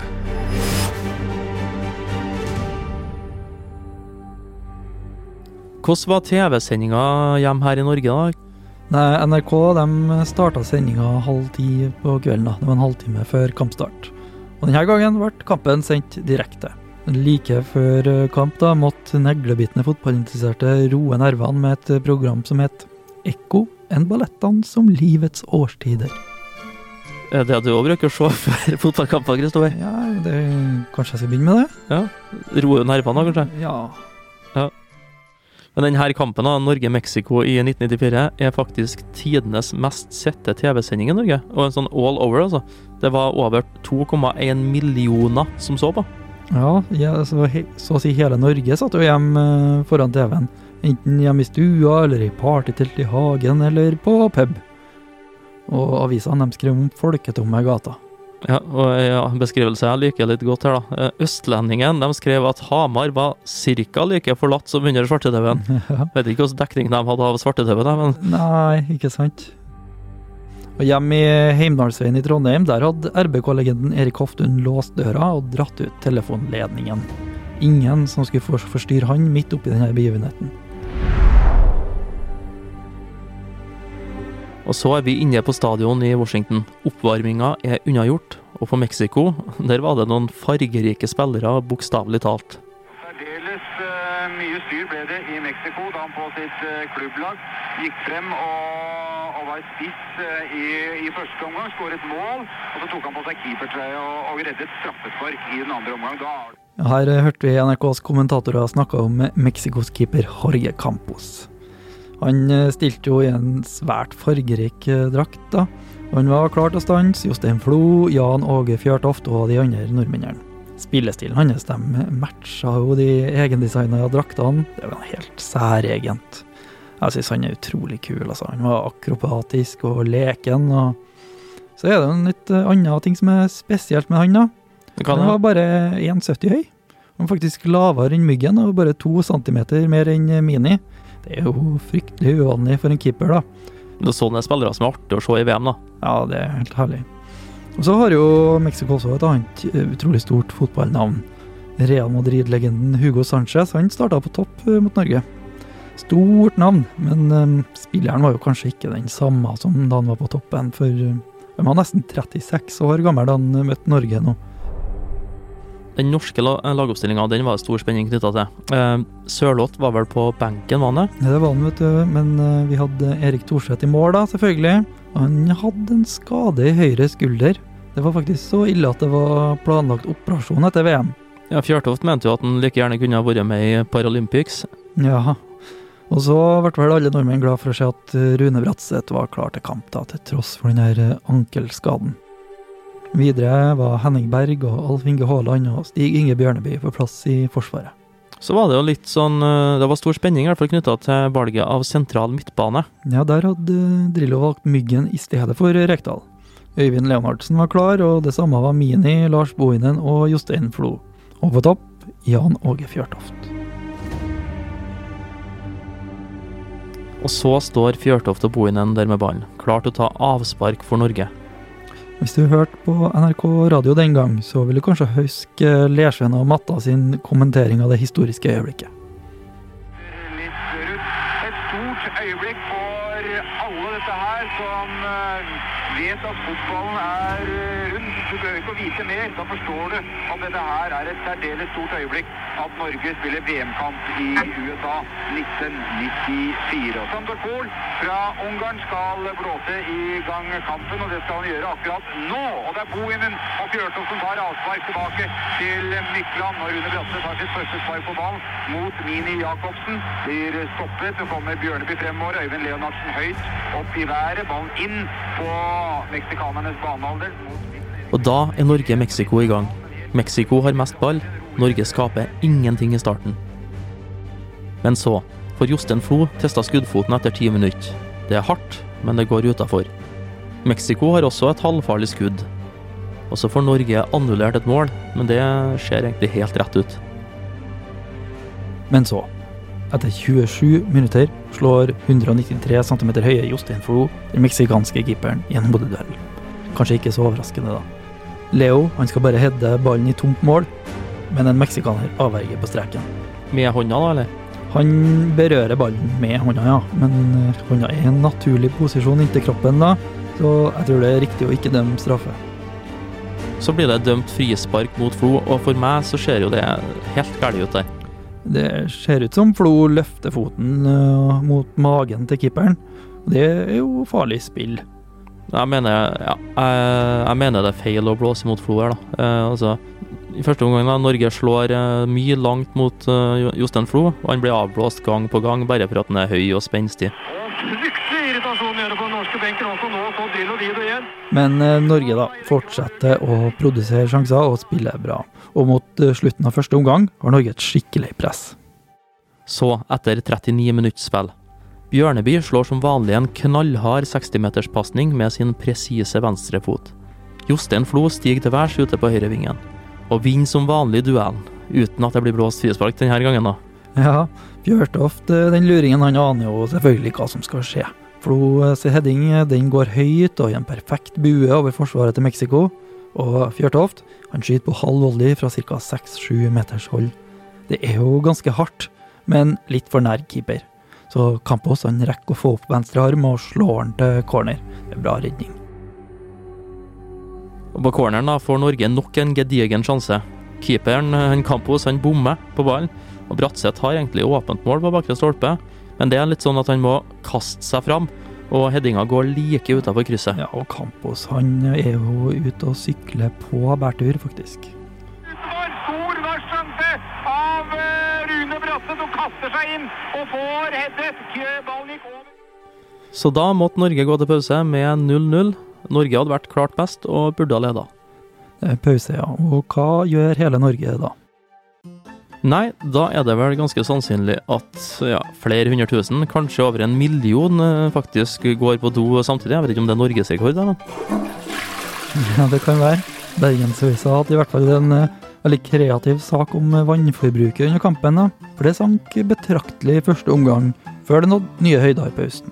Hvordan var T V-sendinga hjem her I Norge da? Nei, N R K de startet sendinga halv ti på kvelden da. Det var en halvtime før kampstart. Og denne gangen ble kampen sendt direkte. Like før kamp da måtte neglebitende fotballinteresserte roe nervene med et program som het Ekko, en ballettdans om livets årstider. Er det du også bruker å se før fotballkamper, Kristoffer? Ja, det, kanskje jeg skal begynne med det? Ja, roe nervene da, kanskje? Ja. Ja. Men denne kampen av Norge-Mexico i nitten nittifire er faktisk tidenes mest sette T V-sending i Norge. Og en sånn all over, altså. Det var over to komma en millioner som så på. Ja, ja så, he, så å si hele Norge satt jo hjemme foran T V-en. Enten hjemme i stua, eller i partytelt i hagen, eller på pub. Og avisene de skrev om folketomme gata. Ja, og ja, beskrivelse jeg liker litt godt her da. Østlendingen, de skrev at Hamar var cirka like forlatt som under svarte-T V-en. Ja. Vet ikke hvordan dekning de hadde av svarte-T V da, men... Nei, ikke sant. Og hjemme i Heimdalsveien i Trondheim, der hadde R B K-legenden Erik Hoftun låst døra og dratt ut telefonledningen. Ingen som skulle forstyrre han midt oppi denne begivenheten. Og så er vi inne på stadion i Washington. Oppvarminga er unnagjort, og for Mexico, der var det noen fargerike spillere, bokstavelig talt. Særdeles uh, mye styr ble det i Mexico da han på sitt uh, klubblag gikk frem og, og var spiss uh, i, i første omgang, skåret mål, og så tok han på seg keepertrøye og, og reddet straffespark i den andre omgang. Da... Her hørte vi N R K's kommentatorer snakke om Mexikos keeper Jorge Campos. Han stilte jo i en svært fargerik drakt da. Han var klar til å stanse Jostein Flo, Jan Åge Fjørtoft og de andre nordmennene. Spillestilen hans, de matcha jo de egendesignede draktene. Det var helt særegent. Jeg synes han er utrolig kul, altså. Han var akrobatisk og leken. Og... Så er det en litt annen ting som er spesielt med han da. Han var bare en komma sytti høy. Han var faktisk lavere enn myggen og bare to centimeter mer enn Mini. Det er jo fryktelig uvanlig for en keeper da. Det er sånne spillere som er artig å se i V M da. Ja, det er helt herlig. Og så har jo Mexico også et annet utrolig stort fotballnavn. Real Madrid-legenden Hugo Sanchez, han startet på topp mot Norge. Stort navn, men um, spilleren var jo kanskje ikke den samme som da han var på toppen, for um, han var nesten trettiseks år gammel da han møtte Norge nå. Den norske lagoppstillingen, den var stor spenning knyttet til. Eh, Sørloth var vel på benken, var han det? Ja, det var han, vet du. Men uh, vi hadde Erik Thorseth i mål da, selvfølgelig. Han hadde en skade i høyre skulder. Det var faktisk så ille at det var planlagt operasjon etter V M. Ja, Fjørtoft mente jo at han like gjerne kunne ha vært med i Paralympics. Ja, og så ble vel alle nordmenn glad for å se at Rune Bratseth var klar til kamp da, til tross for den her ankelskaden. Videre var Henning Berg og Alf Inge Haaland og Stig Inge Bjørneby på plass i forsvaret. Så var det jo litt sånn, det var stor spenning i hvert fall knyttet til valget av sentral midtbane. Ja, der hadde Drillo valgt Myggen i stedet for Rekdal. Øyvind Leonardsen var klar, og det samme var Mini, Lars Bohinen og Jostein Flo. Og på topp, Jan Åge Fjørtoft. Og så står Fjørtoft og Bohinen der med ballen, klar til å ta avspark for Norge. Hvis du hørte på N R K radio den gang, så vil du kanskje huske Lersven og Matta sin kommentering av det historiske øyeblikket. Et stort øyeblikk for alle dette her som vet at fotballen er rund. Du behøver ikke å vite mer, da forstår du at dette her er et særdeles stort øyeblikk at Norge spiller V M-kamp i U S A nitten nittifire. Sandor Kohl fra Ungarn skal blåse i gang kampen, og det skal han gjøre akkurat nå. Og det er Bohinen og Fjørtoft som tar avspark tilbake til Mykland, og Rune Bratseth tar sitt første spark på ballen mot Mini Jakobsen. Blir stoppet, så kommer Bjørneby fremover, Øyvind Leonardsen høyt opp i været, ballen inn på meksikanernes banehalvdel. Og da er Norge-Mexico i gang. Mexico har mest ball, Norge skaper ingenting i starten. Men så får Jostein Flo testet skuddfoten etter ti minutter. Det er hardt, men det går utenfor. Mexico har også et halvfarlig skudd. Og så får Norge annullert et mål, men det ser egentlig helt rett ut. Men så, etter tjuesju minutter, slår hundre nittitre centimeter høye Jostein Flo den meksikanske keeperen i en hodeduell. Kanskje ikke så overraskende da. Leo, han skal bare hedde ballen i tomt mål, men en meksikaner avverger på streken. Med hånda da, eller? Han berører ballen med hånda, ja, men hånda er i en naturlig posisjon inntil kroppen da, så jeg tror det er riktig å ikke dømme straffe. Så blir det dømt frispark mot Flo, og for meg så ser jo det helt galt ut der. Det ser ut som Flo løfter foten uh, mot magen til keeperen, og det er jo farlig spill. Jeg mener, ja, jeg, jeg mener det er feil å blåse mot Flo her da. Eh, altså, i første omgang da, Norge slår eh, mye langt mot eh, Jostein Flo, og han blir avblåst gang på gang, bare for at han er høy og spenstig. Fryktelig irritasjon gjør det på den norske benken også nå, så Drillo Dido igjen. Men eh, Norge da fortsetter å produsere sjanser og spille bra. Og mot eh, slutten av første omgang har Norge et skikkelig press. Så, etter trettini minutts spill, Bjørneby slår som vanlig en knallhard seksti-meters passning med sin presise venstre fot. Jostein Flo stiger til værs ute på høyrevingen, og vinner som vanlig duellen, uten at det blir blåst frispark denne gangen da. Ja, Fjørtoft, den luringen han aner jo selvfølgelig hva som skal skje. Flo sin heading, den går høyt og i en perfekt bue over forsvaret til Mexico, og Fjørtoft, han skyter på halv volley fra ca. seks til sju meters hold. Det er jo ganske hardt, men litt for nær keeper. Så Campos han rekker å få opp venstre arm og slår han til corner. Det er bra redning. Og på corneren da får Norge nok en gedigen sjanse. Keeperen, han Campos, han bommer på ballen, og Bratseth har egentlig åpent mål på bakre stolpe, men det er litt sånn at han må kaste seg fram, og headinga går like utenfor krysset. Ja, og Campos, han er jo ute og sykler på bærtur, faktisk. Stor varssjanse av Rune Bratseth og kaster seg inn og får headet. Ballen gikk over. Så da måtte Norge gå til pause med null null. Norge hadde vært klart best og burde ha ledet. Det er pause, ja. Og hva gjør hele Norge da? Nei, da er det vel ganske sannsynlig at ja, flere hundre tusen, kanskje over en million, faktisk går på do samtidig. Jeg vet ikke om det er Norgesrekord da, men... Ja, det kan være. Bergensavisa hadde i hvert fall en veldig kreativ sak om vannforbruket under kampen, da. For det sank betraktelig i første omgang, før det nådde nye høyder i pausen.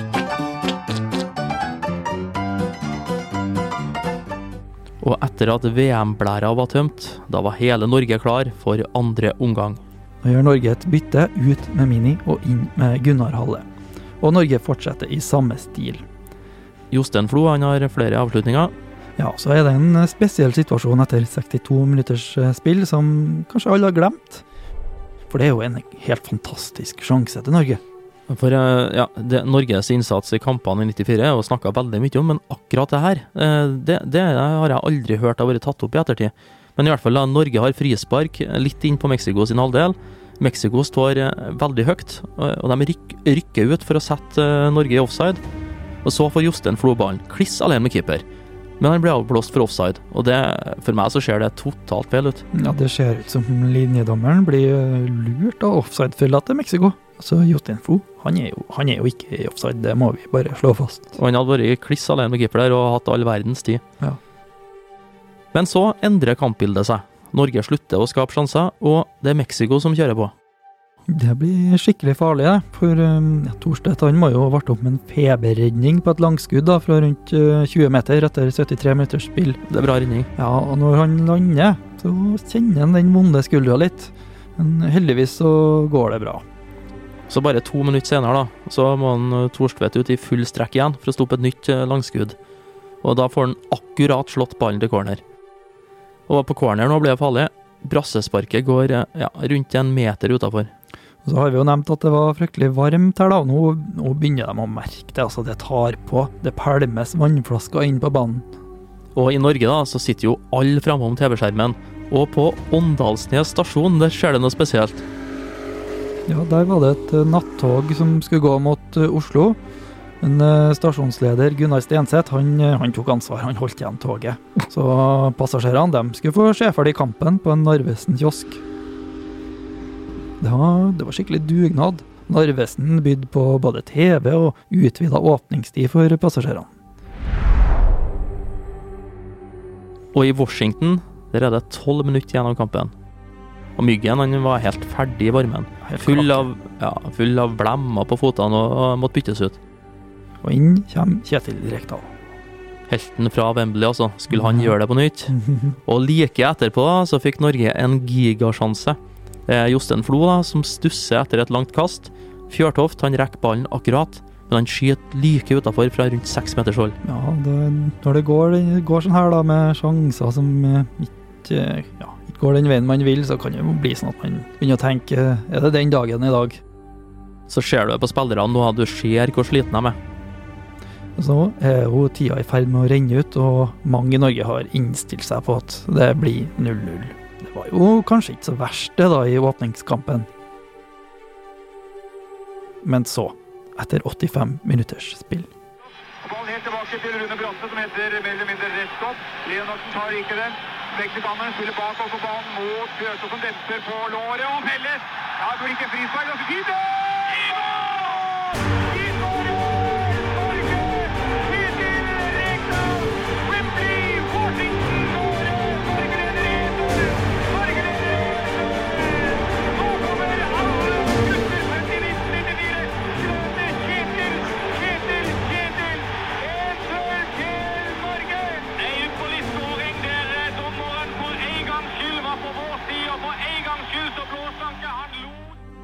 Og etter at V M-blæra var tømt, da var hele Norge klar for andre omgang. Nå gjør Norge et bytte ut med Mini og inn med Gunnar Halle. Og Norge fortsetter i samme stil. Jostein Flo, han har flere avslutninger. Ja, så er det en spesiell situasjon etter sekstito minutters spill som kanskje alle har glemt. For det er jo en helt fantastisk sjanse til Norge. For ja, det, Norges innsats i kampene i nittifire og snakket veldig mye om, men akkurat det her, det, det har jeg aldri hørt har vært tatt opp i ettertid. Men i hvert fall, da, Norge har frispark litt inn på Mexico sin halvdel. Mexico står veldig høyt, og de ryk, rykker ut for å sette Norge i offside. Og så får Jostein Flo ballen, kliss alene med keeper. Men han ble avblåst for offside, og det, for meg så ser det totalt feil ut. Ja, det ser ut som linjedommeren blir lurt av offside-fella til Mexico. Så Jostein Flo, han er, jo, han er jo ikke i offside, det må vi bare slå fast. Og han hadde vært kliss alene med keeper der og hatt all verdens tid. Ja. Men så endrer kampbildet seg. Norge slutter å skape sjanser, og det er Mexico som kjører på. Det blir skikkelig farlig, det. For ja, Thorstedt, han må jo ha vært opp med en feberredning på et langskudd da, fra rundt tjue meter etter syttitre minutters spill. Det er bra redning. Ja, og når han lander, så kjenner han den vonde skuldra litt. Men heldigvis så går det bra. Så bare to minutter senere da, så må han Thorstvedt ut i full strekk igjen for å stoppe et nytt langskudd. Og da får han akkurat slått ballen til corner. Og på corner nå ble det farlig. Brassesparket går ja, rundt en meter utenfor. Og så har vi jo nevnt at det var fryktelig varmt her da, og nå, nå begynner de å merke det, altså det tar på, det pælmes vannflasker inn på banen. Og i Norge da, så sitter jo alle fremme om T V-skjermen, og på Åndalsnes stasjon, der skjer det noe spesielt. Ja, der var det et nattog som skulle gå mot Oslo. En stasjonsleder, Gunnar Stenseth, han, han tok ansvar, han holdt igjen toget. Så passasjerene, de skulle få se ferdig kampen på en Narvesen kiosk. Det var, det var skikkelig dugnad. Narvesen bydde på både T V og utvidet åpningstid for passasjerene. Og i Washington, der er det tolv minutter igjen av kampen. Og Myggen, han var helt ferdig i varmen. Full av, ja, full av blemmer på fotene og, og måtte byttes ut. Og inn kommer Kjetil Rekdal. Helten fra Wembley, altså. Skulle han gjøre det på nytt? Og like etterpå da, så fikk Norge en gigasjanse. Det er Jostein Flo da, som stusser etter et langt kast. Fjørtoft, han rekker ballen akkurat, men han skyter like utenfor fra rundt seks meters hold. Ja, det, når det går, det går sånn her da, med sjanser som ikke, ja, ikke går den veien man vil, så kan det jo bli sånn at man begynner å tenke, er det den dagen i dag? Så ser du på spillerne nå at du ser hvor sliten de er. Så er jo tida i ferd med å renne ut, og mange i Norge har innstilt seg på at det blir null null. Det var jo kanskje ikke så verst det da i åpningskampen. Men så, etter åttifem minutters spill. Ballen helt tilbake til Rune Bratte, som heter mer eller mindre rett opp. Leonardsen tar ikke den. Meksikaneren spiller bakover på banen mot Bjørto som demper på låret, og Pelles! Ja, det blir ikke frispark, og så skyter! I mål! I skårer! Norge! Skyter! Rekdal! Wembley! Washington! Skårer! Norge leder en null! Norge leder en null! Nå kommer alle gutter født i nitten nittifire! Grønne Kjetil! Kjetil! Kjetil! en null til Norge! En ypperlig skåring der dommeren for en gangs skyld var på vår side, og for en gangs skyld så blåstanke han lo.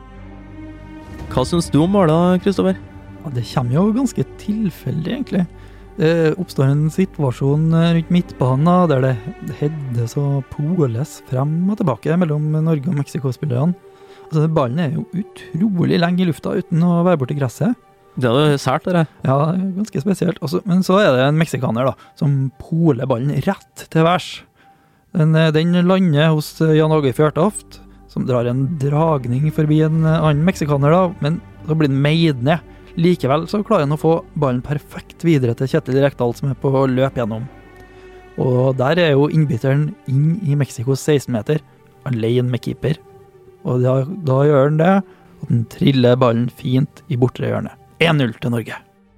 Hva synes du om målet, Kristoffer? Ja, det kommer jo ganske tilfeldig, egentlig. Det oppstår en situasjon rundt midtbanen der det heddes og poles frem og tilbake mellom Norge og Mexico-spillerne. Altså, ballen er jo utrolig lenge i lufta uten å være borti gresset. Det er jo sært, det der. Ja, ganske spesielt. Også, men så er det en meksikaner da, som poler ballen rett til værs. Den, den lander hos Jan Åge Fjørtoft, som drar en dragning forbi en annen meksikaner da, men så blir den meid ned. Likevel så klarer han å få ballen perfekt videre til Kjetil Rekdal, som er på løp gjennom. Og der er jo innbytteren inn i Mexikos seksten meter, alene med keeper. Og da, da gjør han det, at den triller ballen fint i bortre hjørnet. en null til Norge.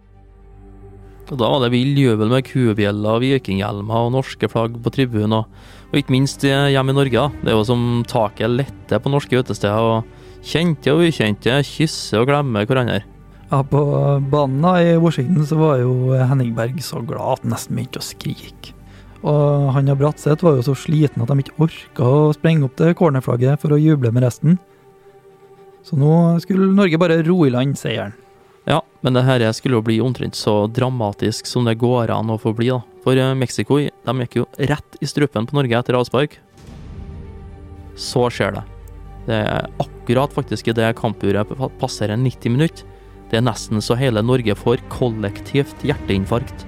Og da var det vill jubel med kubjeller, vikinghjelmer og norske flagg på tribunen, og, og ikke minst hjemme i Norge. Det er jo som taket lette på norske utesteder, og kjente og ukjente kysse og glemme hverandre. Ja, på banen da, i Washington så var jo Henning Berg så glad at han nesten begynte å skrike. Og han og Bratseth var jo så sliten at de ikke orket å sprenge opp til cornerflagget for å juble med resten. Så nå skulle Norge bare ro i land seieren. Ja, men det her skulle jo bli omtrent så dramatisk som det går an å få bli da. For Mexico, de gikk jo rett i strupen på Norge etter avspark. Så skjer det. Det er akkurat faktisk i det kampuret passer en nitti minutter. Det er nesten så hele Norge får kollektivt hjerteinfarkt.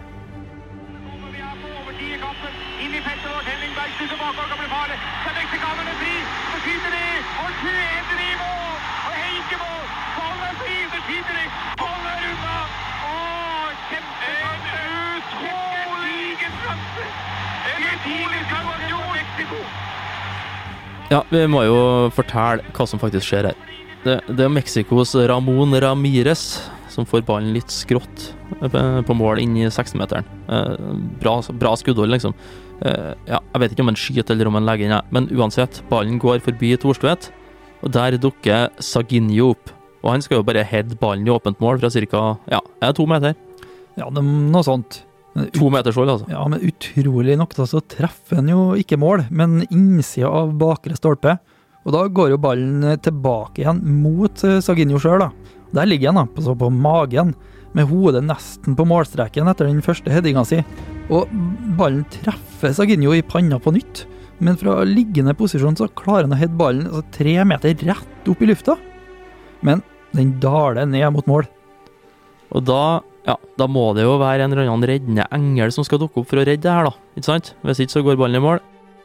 Ja, vi må jo fortelle hva som faktisk skjer her. Det, det er Mexikos Ramon Ramirez som får ballen litt skrått på mål inn i seksten-meteren. Bra, bra skuddhold, liksom. Ja, jeg vet ikke om han skyter eller om han legger inn, men uansett, ballen går forbi Thorstvedt, og der dukker Saginho opp. Og han skal jo bare heade ballen i åpent mål fra cirka, ja, to meter. Ja, det er noe sånt. To meters hold, altså. Ja, men utrolig nok da, så treffer han jo ikke mål, men innsida av bakre stolpe. Og da går jo ballen tilbake igjen mot Saginho selv da. Der ligger han da, på, så på magen, med hodet nesten på målstreken etter den første headinga si. Og ballen treffer Saginho i panna på nytt. Men fra liggende posisjon så klarer han å heade ballen altså, tre meter rett opp i lufta. Men den daler ned mot mål. Og da... Ja, da må det jo være en eller annen reddende engel som skal dukke opp for å redde det her da, ikke sant? Hvis ikke så går ballen i mål.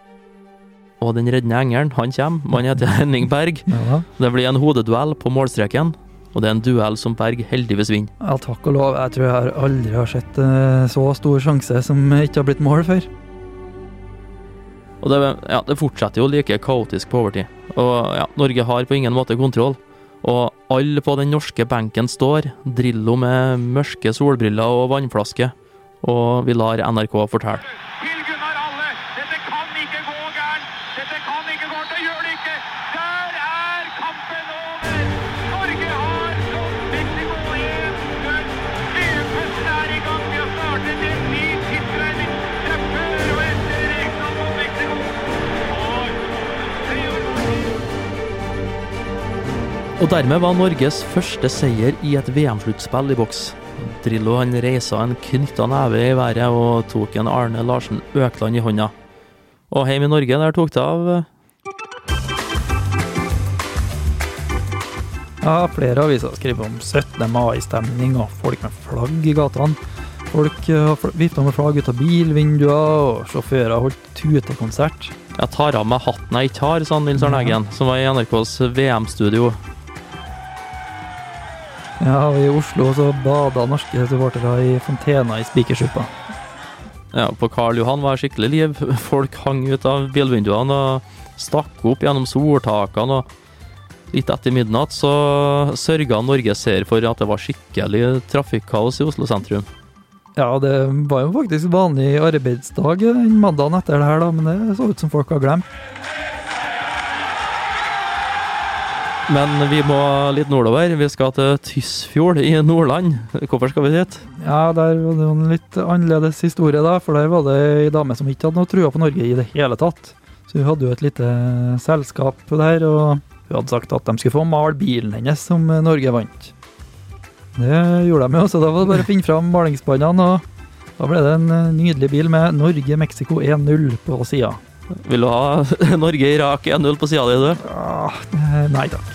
Og den reddende engelen, han kommer, man heter Henning Berg. Ja. Det blir en hodeduell på målstreken, og det er en duell som Berg heldigvis vinner. Ja, takk og lov. Jeg tror jeg aldri har sett uh, så stor sjanse som ikke har blitt mål før. Og det, ja, det fortsetter jo like kaotisk på overtid. Og ja, Norge har på ingen måte kontroll. Og alle på den norske benken står, Drillo med mørke solbriller og vannflaske, og vi lar N R K fortelle. Til Gunnar Alle, dette kan ikke gå gærent, dette kan ikke gå, det gjør det ikke, der er kampen over, Norge har slått Mexico en null, Løpesten er i gang med å starte en ny tidsregning, det er før og etter Rekdal mot Mexico, og tre år Og dermed var Norges første seier i et V M-sluttspill i boks. Drillo han reisa en knyttet neve i været og tok en Arne Larsen Økland i hånda. Og hjemme i Norge, der tok det av. Ja, Ja, flere aviser skriver om syttende mai-stemning og folk med flagg i gatene. Folk har viftet med flagg ut av bilvinduer, og sjåfører har holdt tutekonsert. Jeg tar av meg hatten jeg ikke har, sa Nils Arne Eggen, som var i N R K's V M-studio. Ja, og i Oslo så badet norske supportere i fontena i Spikersuppa. Ja, på Karl Johan var skikkelig liv. Folk hang ut av bilvinduene og stakk opp gjennom soltakene, og litt etter midnatt så sørget Norge ser for at det var skikkelig trafikkaos i Oslo sentrum. Ja, det var jo faktisk vanlig arbeidsdag den mandagen etter det her da, men det så ut som folk har glemt. Men vi må litt nordover. Vi skal til Tysfjord i Nordland. Hvorfor skal vi dit? Ja, der var det jo en litt annerledes historie da, for der var det en dame som ikke hadde noe trua på Norge i det hele tatt. Så hun hadde jo et lite selskap der, og hun hadde sagt at de skulle få male bilen hennes som Norge vant. Det gjorde de jo, så da var det bare å finne fram malingsspannene, og da ble det en nydelig bil med Norge-Mexico en null på siden. Vil du ha Norge-Irak en null på siden din, du? Ja, nei takk.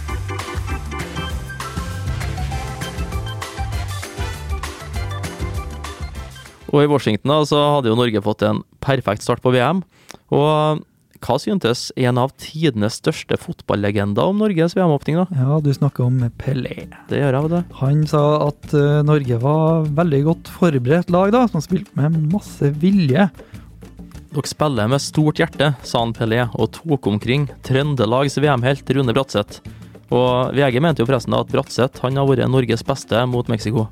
Og i Washington da, så hadde jo Norge fått en perfekt start på V M, og hva syntes en av tidenes største fotballlegender om Norges V M-åpning da? Ja, du snakker om Pelé. Det gjør jeg, vet du. Han sa at uh, Norge var veldig godt forberedt lag da, som spilte med masse vilje. Dere spiller med stort hjerte, sa han Pelé, og tok omkring Trøndelags V M-helt Rune Bratseth. Og V G mente jo forresten at Bratseth, han har vært Norges beste mot Mexico.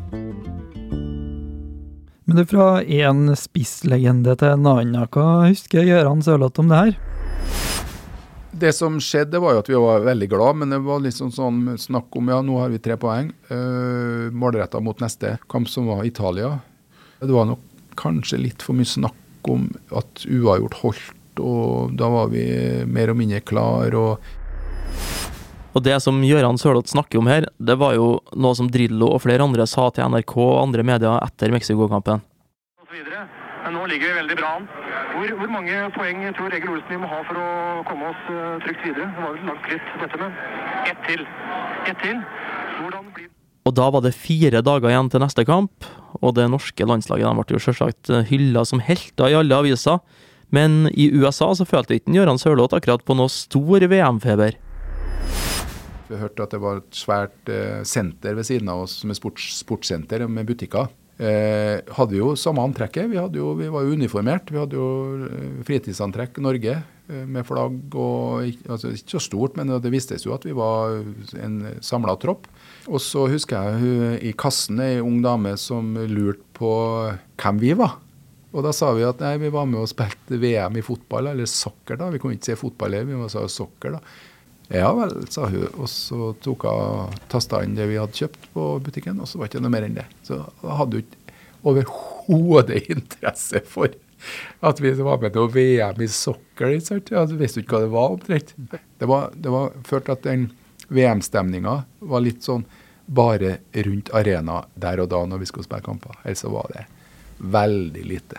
Men det er fra en spisslegende til en annen. Hva husker Gøran Sørloth om det her? Det som skjedde var jo at vi var veldig glad, men det var litt sånn, sånn snakk om, ja, nå har vi tre poeng, øh, målrettet mot neste kamp som var Italia. Det var nok kanskje litt for mye snakk om at uavgjort holdt, og da var vi mer og mindre klar, og Og det som Gøran Sørloth snakker om her, det var jo noe som Drillo og flere andre sa til N R K og andre medier etter Mexico-kampen. Men nå ligger vi veldig bra an. Hvor, hvor mange poeng tror Egil Olsen vi må ha for å komme oss uh, trygt videre? Det var vel langt litt dette med. Ett til. Ett til. Hvordan blir det? Og da var det fire dager igjen til neste kamp, og det norske landslaget de ble jo selvsagt hyllet som helter i alle aviser. Men i U S A så følte ikke Gøran Sørloth akkurat på noe stor V M-feber. Vi hørte at det var et svært eh, senter ved siden av oss, som er sports, sportssenter med butikker. Eh, hadde vi jo samme antrekket, vi, hadde jo, vi var jo uniformert, vi hadde jo eh, fritidsantrekk Norge eh, med flagg, og altså, ikke så stort, men det vistes jo at vi var en samlet tropp. Og så husker jeg hun i kassen, en ung dame som lurte på hvem vi var. Og da sa vi at nei, vi var med og spilte V M i fotball, eller soccer da, vi kunne ikke si fotball, vi var sa soccer da. Ja vel, sa hun, og så tok hun tastet inn det vi hadde kjøpt på butikken, og så var det ikke noe mer enn det. Så jeg hadde jo ikke overhodet interesse for at vi var med til V M i soccer, ikke sant? Jeg visste ikke hva det var omtrent. Det var, det var ført at den V M-stemningen var litt sånn bare rundt arena der og da når vi skulle spille kamper. Ellers så var det veldig lite.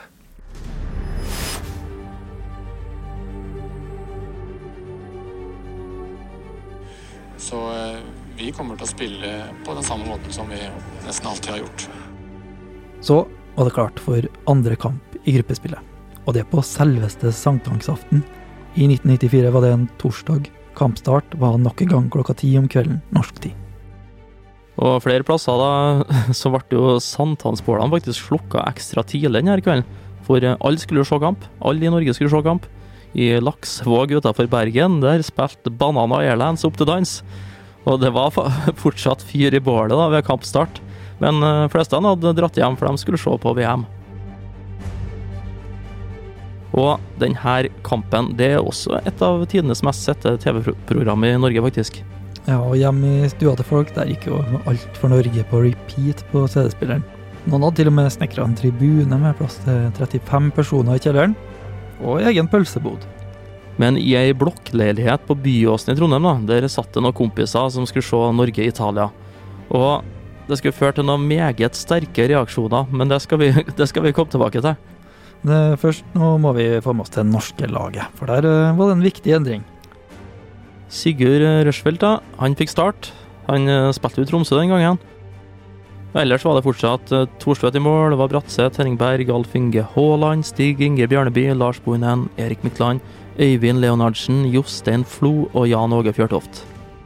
Så eh, vi kommer til å spille på den samme måten som vi nesten alltid har gjort. Så var det klart for andre kamp i gruppespillet. Og det på selveste sankthansaften. I nitten nittifire var det en torsdag. Kampstart var nok en gang klokka ti om kvelden, norsk tid. Og flere plasser da, så ble jo sankthansbålene faktisk slukket ekstra tidlig denne kvelden. For alle skulle se kamp. Alle i Norge skulle se kamp. I Laksvåg utenfor Bergen, der spilte Banana Airlines opp til dans. Og det var fortsatt fyr i bålet da ved kampstart. Men fleste hadde dratt hjem for de skulle se på V M. Og denne kampen, det er også et av tidenes mest sette T V-program i Norge faktisk. Ja, og hjemme i stua til folk, der gikk jo alt for Norge på repeat på C D-spilleren. Noen hadde til og med snekret en tribune med plass til trettifem personer i kjelleren. Og egen pølsebod. Men i ei blokkleilighet på Byåsen i Trondheim, da, der satt det noen kompiser som skulle se Norge-Italia. Og det skulle føre til noen meget sterke reaksjoner, men det skal vi, det skal vi komme tilbake til. Det, først nå må vi få med oss til norske laget, for der var det en viktig endring. Sigurd Røsfeldt da, han fikk start. Han eh, spilte ut Tromsø den gangen. Ellers var det fortsatt eh, Thorstvedt i mål, det var Bratseth, Henningberg, Alf Inge Haaland, Stig Inge Bjarneby, Lars Bohinen, Erik Mykland, Øyvind Leonardsen, Jostein Flo og Jan Åge Fjørtoft.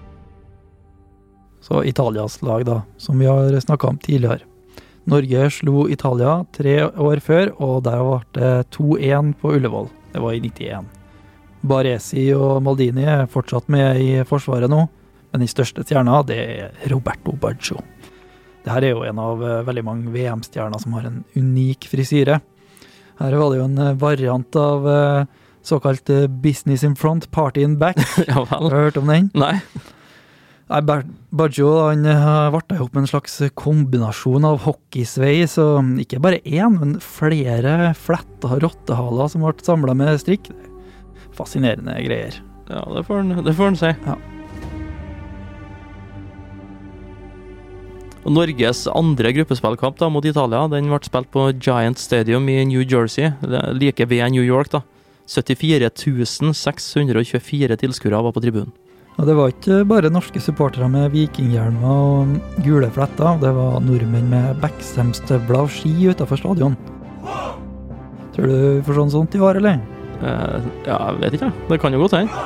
Så Italias lag da, som vi har snakket om tidligere. Norge slo Italia tre år før, og der var det to en på Ullevål. Det var i nittien. Baresi og Maldini er fortsatt med i forsvaret nå, men de største stjerna, det er Roberto Baggio. Dette er jo en av veldig mange V M-stjerner som har en unik frisyre. Her var det jo en variant av såkalt business in front, party in back. Ja vel. Har du hørt om den? Nei. Nei, Baggio han ble jo opp med en slags kombinasjon av hockeysveis, og ikke bare én, men flere fletta rottehaler som ble samlet med strikk. Fascinerende greier. Ja, det får han, det får han si. Ja. Og Norges andre gruppespillkamp da, mot Italia, den ble spilt på Giant Stadium i New Jersey, like ved New York da. syttifire tusen seks hundre tjuefire tilskuere var på tribunen. Og det var ikke bare norske supportere med vikinghjelmer og gule fletter, det var nordmenn med Beckham-støvler og ski utenfor stadion. Tror du vi får sånn sånt i år, eller? Eh, ja, jeg vet ikke. Det kan jo godt hende.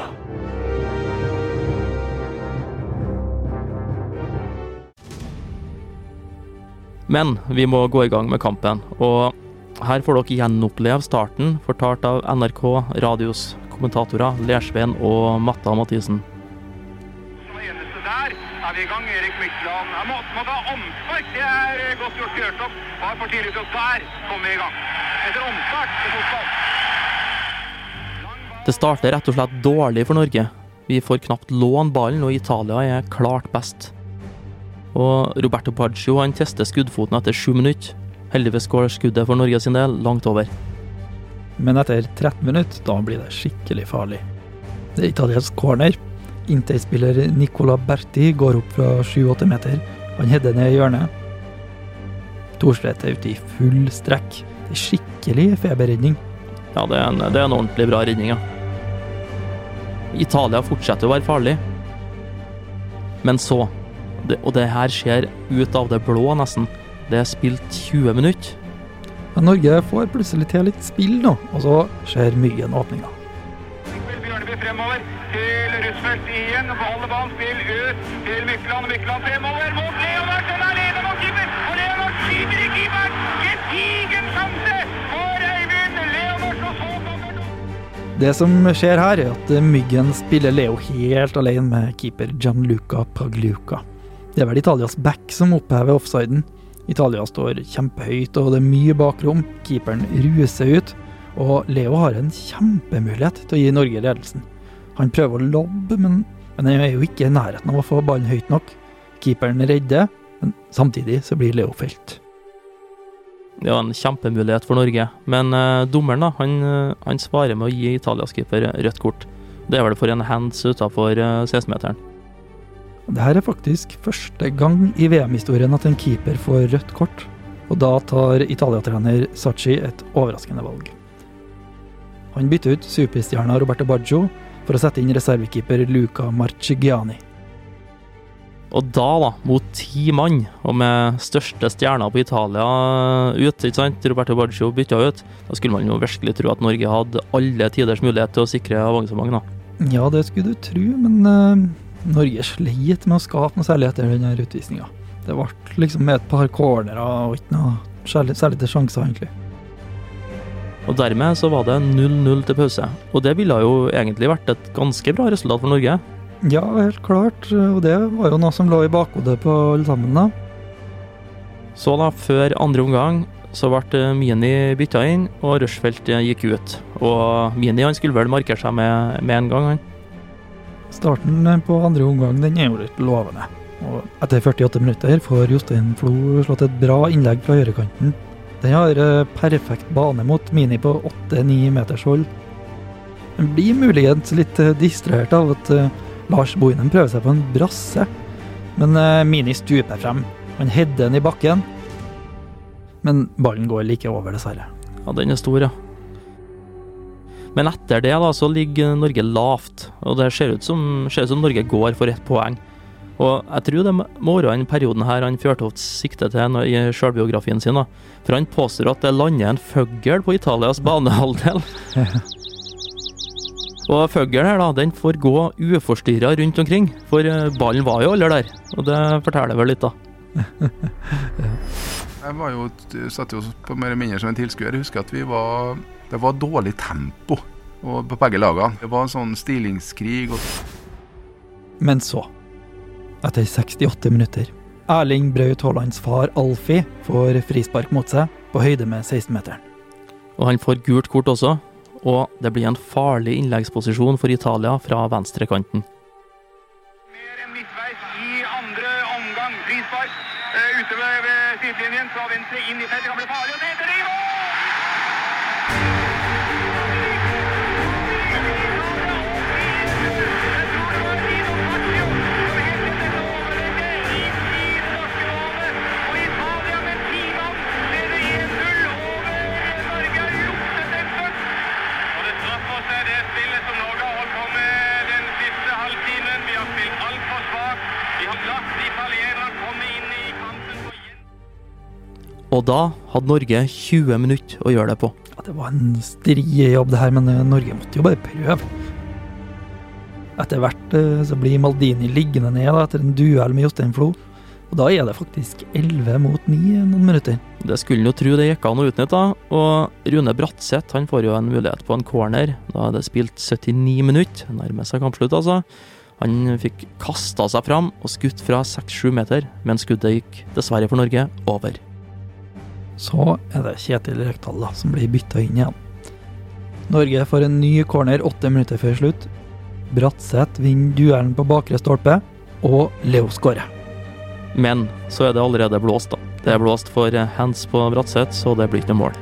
Men vi må gå i gang med kampen, og her får dere gjenoppleve starten, fortalt av N R K Radios kommentatorer Lersvein og Matta Mathisen. Der er vi i gang. Erik Mykland er må, må ta omspark. Det er godt gjort Fjørtoft. Var for tidlig til oss. Der kommer vi i gang. Etter omspark i fotball. Det starter rett og slett dårlig for Norge. Vi får knapt låne ballen, og Italia er klart best. Og Roberto Baggio han tester skuddfoten etter sju minutter. Heldigvis går skuddet for Norge sin del langt over. Men etter tretten minutter, da blir det skikkelig farlig. Det er italiensk corner. Interspiller Nicola Berti går opp fra sju åtte meter. Han header ned i hjørnet. Thorstvedt er ute i full strekk. Det er skikkelig feberredning. Ja, det er en, det er en ordentlig bra redning, ja. Italia fortsetter å være farlig. Men så, det, og det her skjer ut av det blå nesten, det er spilt tjue minutter. Ja, Norge får plutselig til litt spill nå, og så skjer Myggen åpninga. Bjørneby fremover til Røsfeldt igjen, beholder ballen, spill ut til Mykland, Mykland fremover mot Leonardsen, er alene mot keeper, og Leonard skyter i keeperen, gedigen sjanse for Øyvind Leonardsen, og så kommer det. Det som skjer her er at Myggen spiller Leo helt alene med keeper Gianluca Pagliuca. Det er vel Italias back som opphever offsiden. Italia står kjempehøyt, og det er mye bakrom. Keeperen ruser ut, og Leo har en kjempemulighet til å gi Norge ledelsen. Han prøver å lobbe, men, men han er jo ikke i nærheten av å få ballen høyt nok. Keeperen redder, men samtidig så blir Leo felt. Det var en kjempemulighet for Norge, men uh, dommeren da, han, uh, han svarer med å gi Italias keeper rødt kort. Det er vel for en hands utenfor uh, seksten-meteren. Dette er faktisk første gang i V M-historien at en keeper får rødt kort, og da tar Italia-trener Sacchi et overraskende valg. Han bytter ut superstjerna Roberto Baggio for å sette inn reservekeeper Luca Marchigiani. Og da da, mot ti mann, og med største stjerna på Italia ut, ikke sant? Roberto Baggio bytta ut, da skulle man jo virkelig tro at Norge hadde alle tiders mulighet til å sikre avansement da. Ja, det skulle du tro, men uh, Norge sleit med å skape noe særlig etter denne utvisningen. Det ble liksom med et par cornerer og ikke noe særlig, særlig til sjanser egentlig. Og dermed så var det null null til pause, og det ville jo egentlig vært et ganske bra resultat for Norge. Ja, helt klart, og det var jo noe som lå i bakhodet på alle sammen da. Så da, før andre omgang, så ble Mini bytta inn, og Røsfeldt gikk ut. Og Mini han skulle vel markere seg med, med en gang, han. Starten på andre omgang, den er jo litt lovende. Og etter førtiåtte minutter får Jostein Flo slått et bra innlegg fra høyrekanten. Den har perfekt bane mot Mini på åtte ni meters hold. Den blir muligens litt distrahert av at Lars Bohinen prøver seg på en brasse, men Mini stuper frem. Han header den i bakken, men ballen går like over dessverre. Ja, den er stor, ja. Men etter det da, så ligger Norge lavt, og det ser ut som, ser ut som Norge går for ett poeng. Og jeg tror det må være den perioden her han Fjørtoft sikter til i selvbiografien sin, da. For han påstår at det lander en føggel på Italias banehalvdel. Og føggelen her da, den får gå uforstyrret rundt omkring, for ballen var jo aldri der, og det forteller vel litt da. Jeg var jo, satt jo på mer eller mindre som en tilskuer. Jeg husker at vi var, det var dårlig tempo og på begge lagene. Det var en sånn stillingskrig. Og Men så, etter sekstiåtte minutter, Erling Braut Haalands far Alfie får frispark mot seg på høyde med seksten-meteren. Og han får gult kort også, og det blir en farlig innleggsposisjon for Italia fra venstrekanten. Mer enn midtveis i andre omgang. Frispark uh, ute ved, ved sidelinjen fra venstre inn i feltet. Kan bli farlig, og det heter det i mål! Og da hadde Norge tjue minutter å gjøre det på. Ja, det var en stri jobb det her, men Norge måtte jo bare prøve. Etter hvert så blir Maldini liggende ned da, etter en duell med Jostein Flo. Og da er det faktisk elleve mot ni noen minutter. Det skulle jo tro det gikk an å utnytte, og Rune Bratseth, han får jo en mulighet på en corner. Da er det spilt syttini minutter, nærmest seg kampslutt altså. Han fikk kastet seg fram og skutt fra seks sju meter, men skuddet gikk dessverre for Norge over. Så er det Kjetil Rekdal da, som blir byttet inn igjen. Norge får en ny corner åtte minutter før slutt. Bratseth vinner duellen på bakre stolpe, og Leo skårer. Men så er det allerede blåst da. Det er blåst for hands på Bratseth, så det blir ikke noe mål.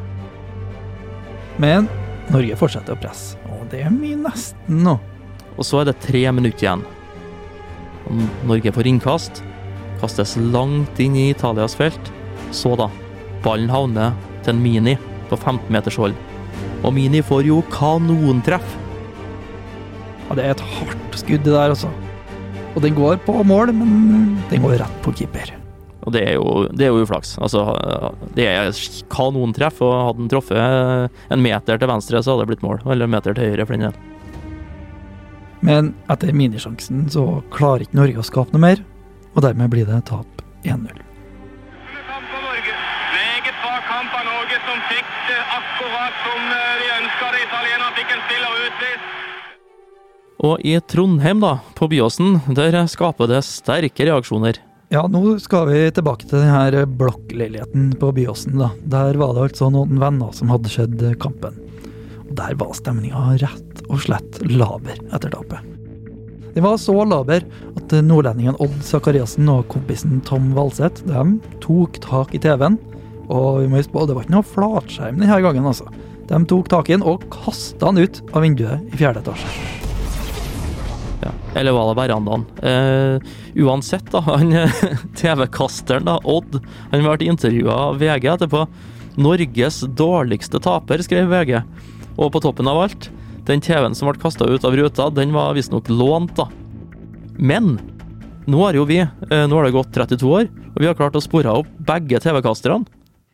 Men Norge fortsetter å presse, og det er mye nesten nå. Og så er det tre minutter igjen. Norge får innkast, kastes langt inn i Italias felt. Så da, ballen havner til en Mini på femten meters hold. Og Mini får jo kanontreff. Ja, det er et hardt skudd det der også. Og den går på mål, men den går rett på keeper. Og det er jo, det er jo uflaks. Altså, det er kanontreff, og hadde den truffet en meter til venstre, så hadde det blitt mål. Eller en meter til høyre for den del. Men etter minisjansen så klarer ikke Norge å skape noe mer, og dermed blir det tap én null. Kamp av Norge som fikk det akkurat som de ønsket det. Italienerne fikk en spiller utvist. Og i Trondheim da, på Byåsen, der skaper det sterke reaksjoner. Ja, nå skal vi tilbake til denne blokkleiligheten på Byåsen da. Der var det altså noen venner som hadde skjedd kampen. Og der var stemningen rett og slett laber etter tapet. Det var så laber at nordlendingen Odd Zakariasen og kompisen Tom Valseth, de tok tak i T V-en. Og vi må huske på, det var ikke noe flatskjerm denne gangen altså. De tok tak i den og kastet den ut av vinduet i fjerde etasje. Ja, eller var det verandaen? Eh, uansett da, han T V-kasteren da, Odd, han ble intervjuet av V G etterpå. Norges dårligste taper, skrev V G. Og på toppen av alt, den T V-en som ble kastet ut av ruta, den var visst nok lånt da. Men, nå har jo vi, eh, nå har det gått trettito år, og vi har klart å spore opp begge T V-kasterne.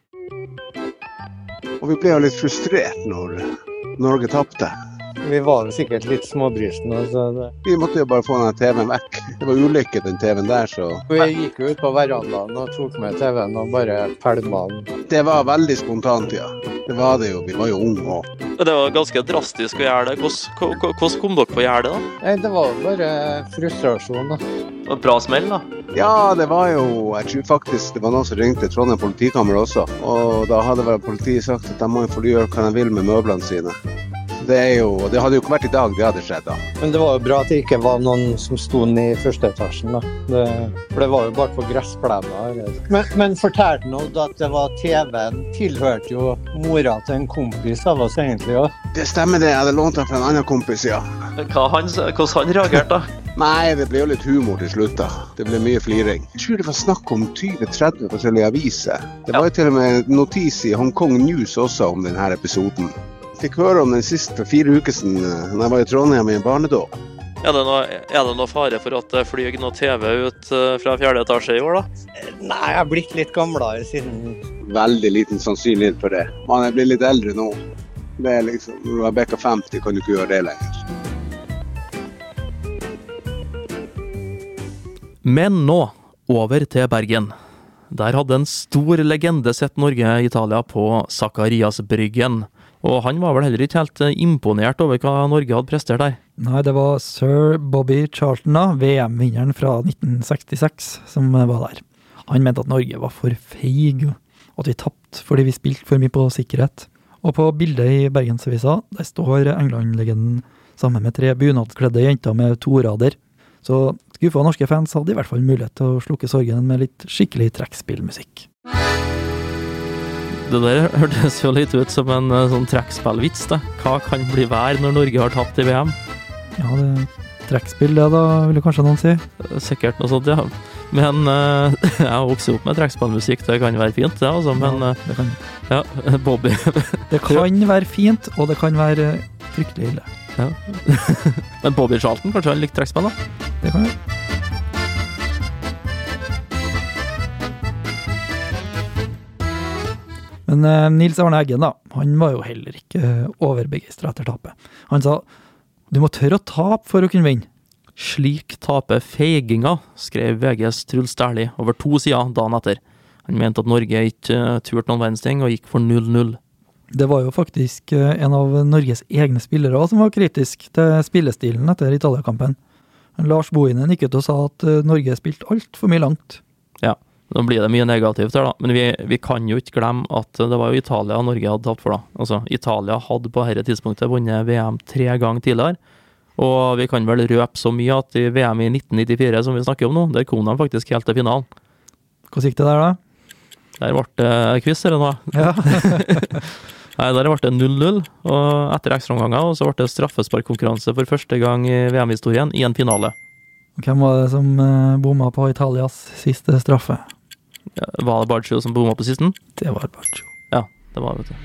Og vi ble jo litt frustrert når Norge tappte. Vi var jo sikkert litt småbrysende. Så det... Vi måtte jo bare få den T V-en vekk. Det var ulykke den T V-en der, så... Vi gikk jo ut på verandaen og tok med T V-en og bare pælmet den. Det var veldig spontant, ja. Det var det jo. Vi var jo unge også. Det var ganske drastisk å gjøre det. Hvordan, hvordan kom dere på å gjøre det da? Nei, det var bare frustrasjon da. Det var bra smell da? Ja, det var jo, jeg tror faktisk det var noen som ringte Trondheim politikammer også. Og da hadde vel politiet sagt at de må få gjøre hva de vil med møblene sine. Det, er jo, det hadde jo ikke vært i dag det hadde skjedd da. Men det var jo bra at det ikke var noen som stod i første etasjen da. Det, for det var jo bare på gressplenen. Men, men fortalte noe at det var T V-en tilhørte jo mora til en kompis av oss egentlig også. Det stemmer det, jeg hadde lånt den fra en annen kompis, ja. Hva han, hvordan han reagerte da? Nei, det ble jo litt humor til slutt da. Det ble mye fliring. Jeg tror det var snakk om tjue til tretti forskjellige aviser. Det var jo til og med notis i Hong Kong News også om denne episoden. Fikk høre om den siste for fire uker siden, når jeg var i Trondheim i en barnedåp. Er det, noe, er det noe fare for at det flyr noe T V ut fra fjerde etasje i år, da? Nei, jeg har blitt litt gamlere siden. Veldig liten sannsynlighet for det. Man er blitt litt eldre nå. Det er liksom, når du har bekka femti, kan du ikke gjøre det lenger. Men nå, over til Bergen. Der hadde en stor legende sett Norge-Italia på Zacharias-bryggen. Og han var vel heller ikke helt imponert over hva Norge hadde prestert der. Nei, det var Sir Bobby Charlton, da, V M-vinneren fra nitten sekstiseks, som var der. Han mente at Norge var for feig, og at vi tappte fordi vi spilte for mye på sikkerhet. Og på bildet i Bergensavisa, der står England-legenden sammen med tre bunadskledde jenter med torader. Så skuffa norske fans hadde i hvert fall mulighet til å slukke sorgen med litt skikkelig trekkspillmusikk. Det der hørtes jo litt ut som en sånn trekkspillvits, da. Hva kan bli vær når Norge har tapt i V M? Ja, det er trekkspill det da, vil kanskje noen si. Sikkert noe sånt, ja. Men uh, jeg har vokset opp med trekkspillmusikk, det kan være fint, det altså, men uh, det kan. Ja, Bobby. Det kan være fint, og det kan være fryktelig ille. Ja. Men Bobby Charlton, kanskje han likte trekkspill, da? Det kan jeg. Men uh, Nils Arne Eggen da, han var jo heller ikke overbegeistret etter tapet. Han sa, du må tørre å tape for å kunne vinne. Slik taper feiginga, skrev V G's Truls Dæhlie over to sider dagen etter. Han mente at Norge ikke turte noen verdensting og gikk for null null. Det var jo faktisk en av Norges egne spillere som var kritisk til spillestilen etter Italia-kampen. Lars Bohinen gikk ut og sa at Norge spilte alt for mye langt. Ja, nå blir det mye negativt her da, men vi, vi kan jo ikke glemme at det var jo Italia Norge hadde tapt for da. Altså, Italia hadde på dette tidspunktet vunnet V M tre ganger tidligere, og vi kan vel røpe så mye at i V M i nitten nittifire, som vi snakker om nå, der kom de faktisk helt til finalen. Hva gikk det der da? Der ble det quiz, eller noe? Ja. Nei, der ble det null null, og etter ekstraomganger, og så ble det straffesparkkonkurranse for første gang i V M-historien i en finale. Hvem var det som bomma på Italias siste straffe? Ja, var det Baggio som bomma på sisten? Det var Baggio. Ja, det var det.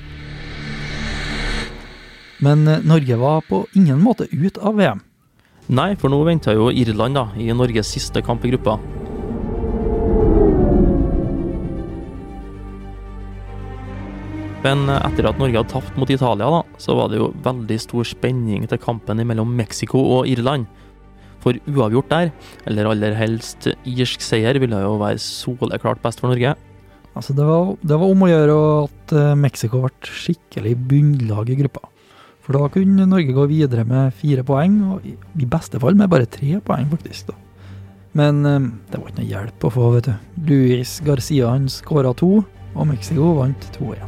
Men Norge var på ingen måte ut av V M. Nei, for nå ventet jo Irland da, i Norges siste kamp i gruppa. Men etter at Norge hadde tapt mot Italia da, så var det jo veldig stor spenning til kampen mellom Mexico og Irland. For uavgjort der, eller aller helst irsk seier, ville jo være soleklart best for Norge. Altså det var, det var om å gjøre at Mexico ble skikkelig bunnlag i gruppa. For da kunne Norge gå videre med fire poeng, og i beste fall med bare tre poeng faktisk da. Men det var ikke noe hjelp å få, vet du. Luis Garcia han skåret to, og Mexico vant to igjen.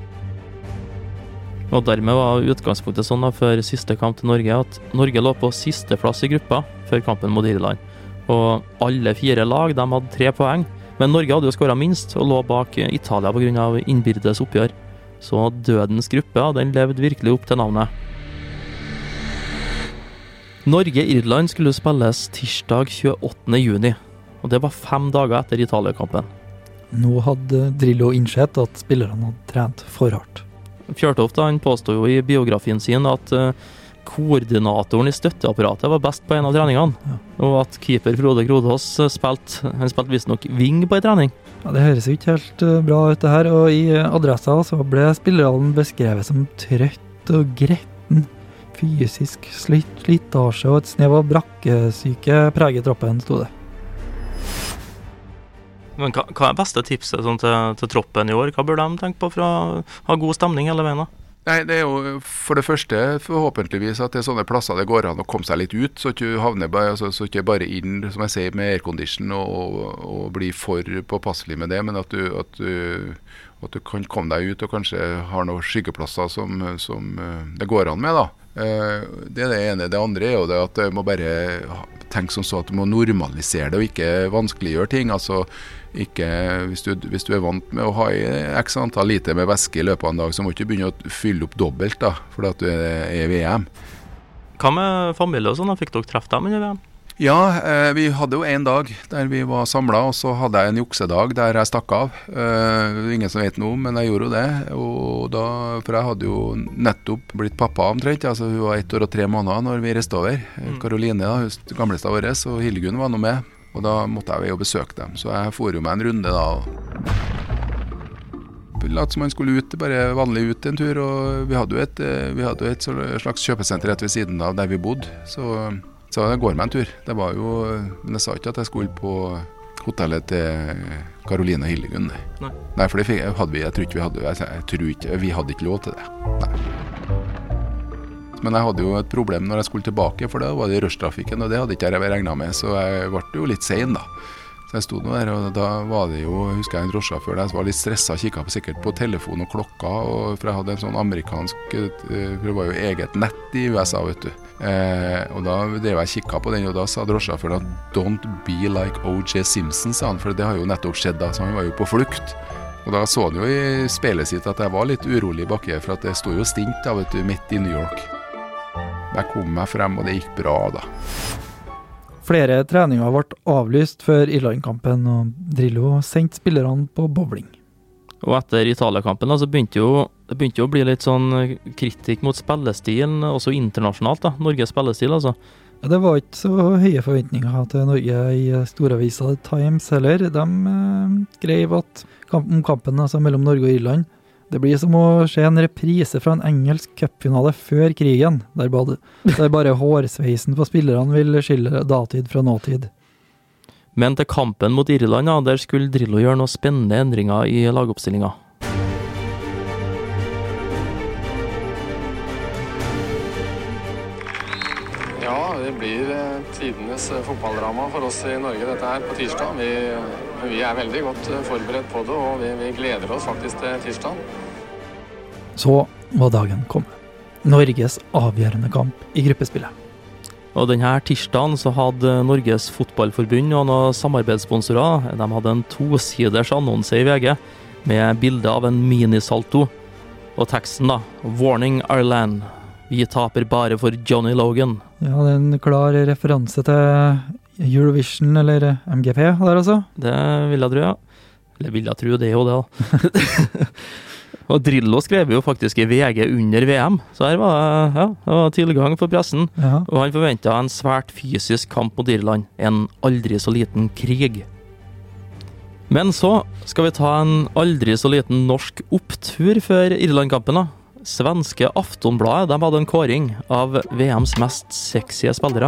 Og dermed var utgangspunktet sånn da, før siste kamp til Norge, at Norge lå på siste plass i gruppa før kampen mot Irland. Og alle fire lag, de hadde tre poeng, men Norge hadde jo skåret minst og lå bak Italia på grunn av innbyrdes oppgjør. Så dødens gruppe, den levde virkelig opp til navnet. Norge-Irland skulle spilles tirsdag tjueåttende juni, og det var fem dager etter Italia-kampen. Nå hadde Drillo innsett at spillerne hadde trent for hardt. Fjørtoft han påstod jo i biografien sin at uh, koordinatoren i støtteapparatet var best på en av treningene, ja. Og at keeper Frode Grodås spilte, han spilte visst nok ving på en trening. Ja, det høres jo ikke helt uh, bra ut det her, og i uh, adressa så ble spillerne beskrevet som trøtt og gretten, fysisk slitt, slitasje og et snev av brakkesyke preget troppen, stod det. Men hva, hva er beste tipset sånn, til, til troppen i år? Hva bør de tenke på for å ha god stemning hele veien da? Nei, det er jo for det første forhåpentligvis at det er sånne plasser det går an å komme seg litt ut, så ikke havner bare, altså, så ikke bare inn, som jeg sier, med aircondition og, og, og bli for påpasselig med det, men at du, at, du, at du kan komme deg ut og kanskje har noen skyggeplasser som, som det går an med da. Det er det ene. Det andre er jo det at du må bare tenke som så at du må normalisere det og ikke vanskeliggjøre ting. Altså ikke, hvis du, hvis du er vant med å ha x antall liter med væske i løpet av en dag, så må du ikke begynne å fylle opp dobbelt da, fordi at du er i V M. Hva med familie og sånn? Fikk dere treffe dem under V M? Ja, eh, vi hadde jo en dag der vi var samlet, og så hadde jeg en juksedag der jeg stakk av. Eh, ingen som vet noe, men jeg gjorde jo det. Og da, for jeg hadde jo nettopp blitt pappa omtrent, altså hun var ett år og tre måneder når vi reiste over. Karoline, da, hun gamleste av våres, og Hildegunn var nå med. Og da måtte jeg jo besøke dem, så jeg for jo meg en runde da. Lat som man skulle ut, bare vanlig ut en tur, og vi hadde jo et, vi hadde jo et slags kjøpesenter rett ved siden av der vi bodde, så... Så det går meg en tur. Det var jo, men jeg sa ikke at jeg skulle på hotellet til Karoline og Hildegunn. Nei. Nei, for det fikk, hadde vi, jeg tror ikke vi hadde, jeg, jeg tror ikke, vi hadde ikke lov til det. Nei. Men jeg hadde jo et problem når jeg skulle tilbake, for da var det rushtrafikken, og det hadde ikke jeg regnet med, så jeg ble jo litt sen da. Så jeg stod nå der, og da var det jo, husker jeg en drosjåfør der, så var litt stresset, kikket på sikkert på telefon og klokka, og for jeg hadde en sånn amerikansk, for det var jo eget nett i U S A, vet du. Eh, og da drev jeg kikket på den, og da sa drosjåføren at don't be like O J Simpson, sa han, for det har jo nettopp skjedd da, så han var jo på flukt. Og da så han jo i speilet sitt at jeg var litt urolig bakke, for at det stod jo stint da, vet du, midt i New York. Jeg kom meg frem, og det gikk bra da. Flere treninger ble avlyst før Irland-kampen, og Drillo sendte spillerne på bowling. Og etter Italia-kampen da, så begynte jo, det begynte jo å bli litt sånn kritikk mot spillestilen, også internasjonalt da, Norges spillestil altså. Ja, det var ikke så høye forventninger til Norge i storavisa Times heller. De eh, skrev at kamp, om kampen altså, mellom Norge og Irland, det blir som å se en reprise fra en engelsk cupfinale før krigen, der bare, der bare hårsveisen på spillerne vil skille datid fra nåtid. Men til kampen mot Irland, ja, der skulle Drillo gjøre noen spennende endringer i lagoppstillingen. Ja, det blir tidenes fotballdrama for oss i Norge dette her på tirsdag. Vi, vi er veldig godt forberedt på det, og vi, vi gleder oss faktisk til tirsdag. Så var dagen kommet. Norges avgjørende kamp i gruppespillet. Og denne tirsdagen så hadde Norges fotballforbund og noen samarbeidssponsorer, de hadde en tosiders annonse i V G med bilde av en minisalto. Og teksten da, Warning Ireland, vi taper bare for Johnny Logan. Ja, det er en klar referanse til Eurovision eller M G P der altså. Det vil jeg tro, ja. Eller vil jeg tro, det er jo det da. Og Drillo skrev jo faktisk i V G under V M, så her var, ja, det var tilgang for pressen. Ja. Og han forventet en svært fysisk kamp mot Irland, en aldri så liten krig. Men så skal vi ta en aldri så liten norsk opptur før Irland-kampen da. Svenske Aftonbladet, de hadde en kåring av V M's mest sexy spillere.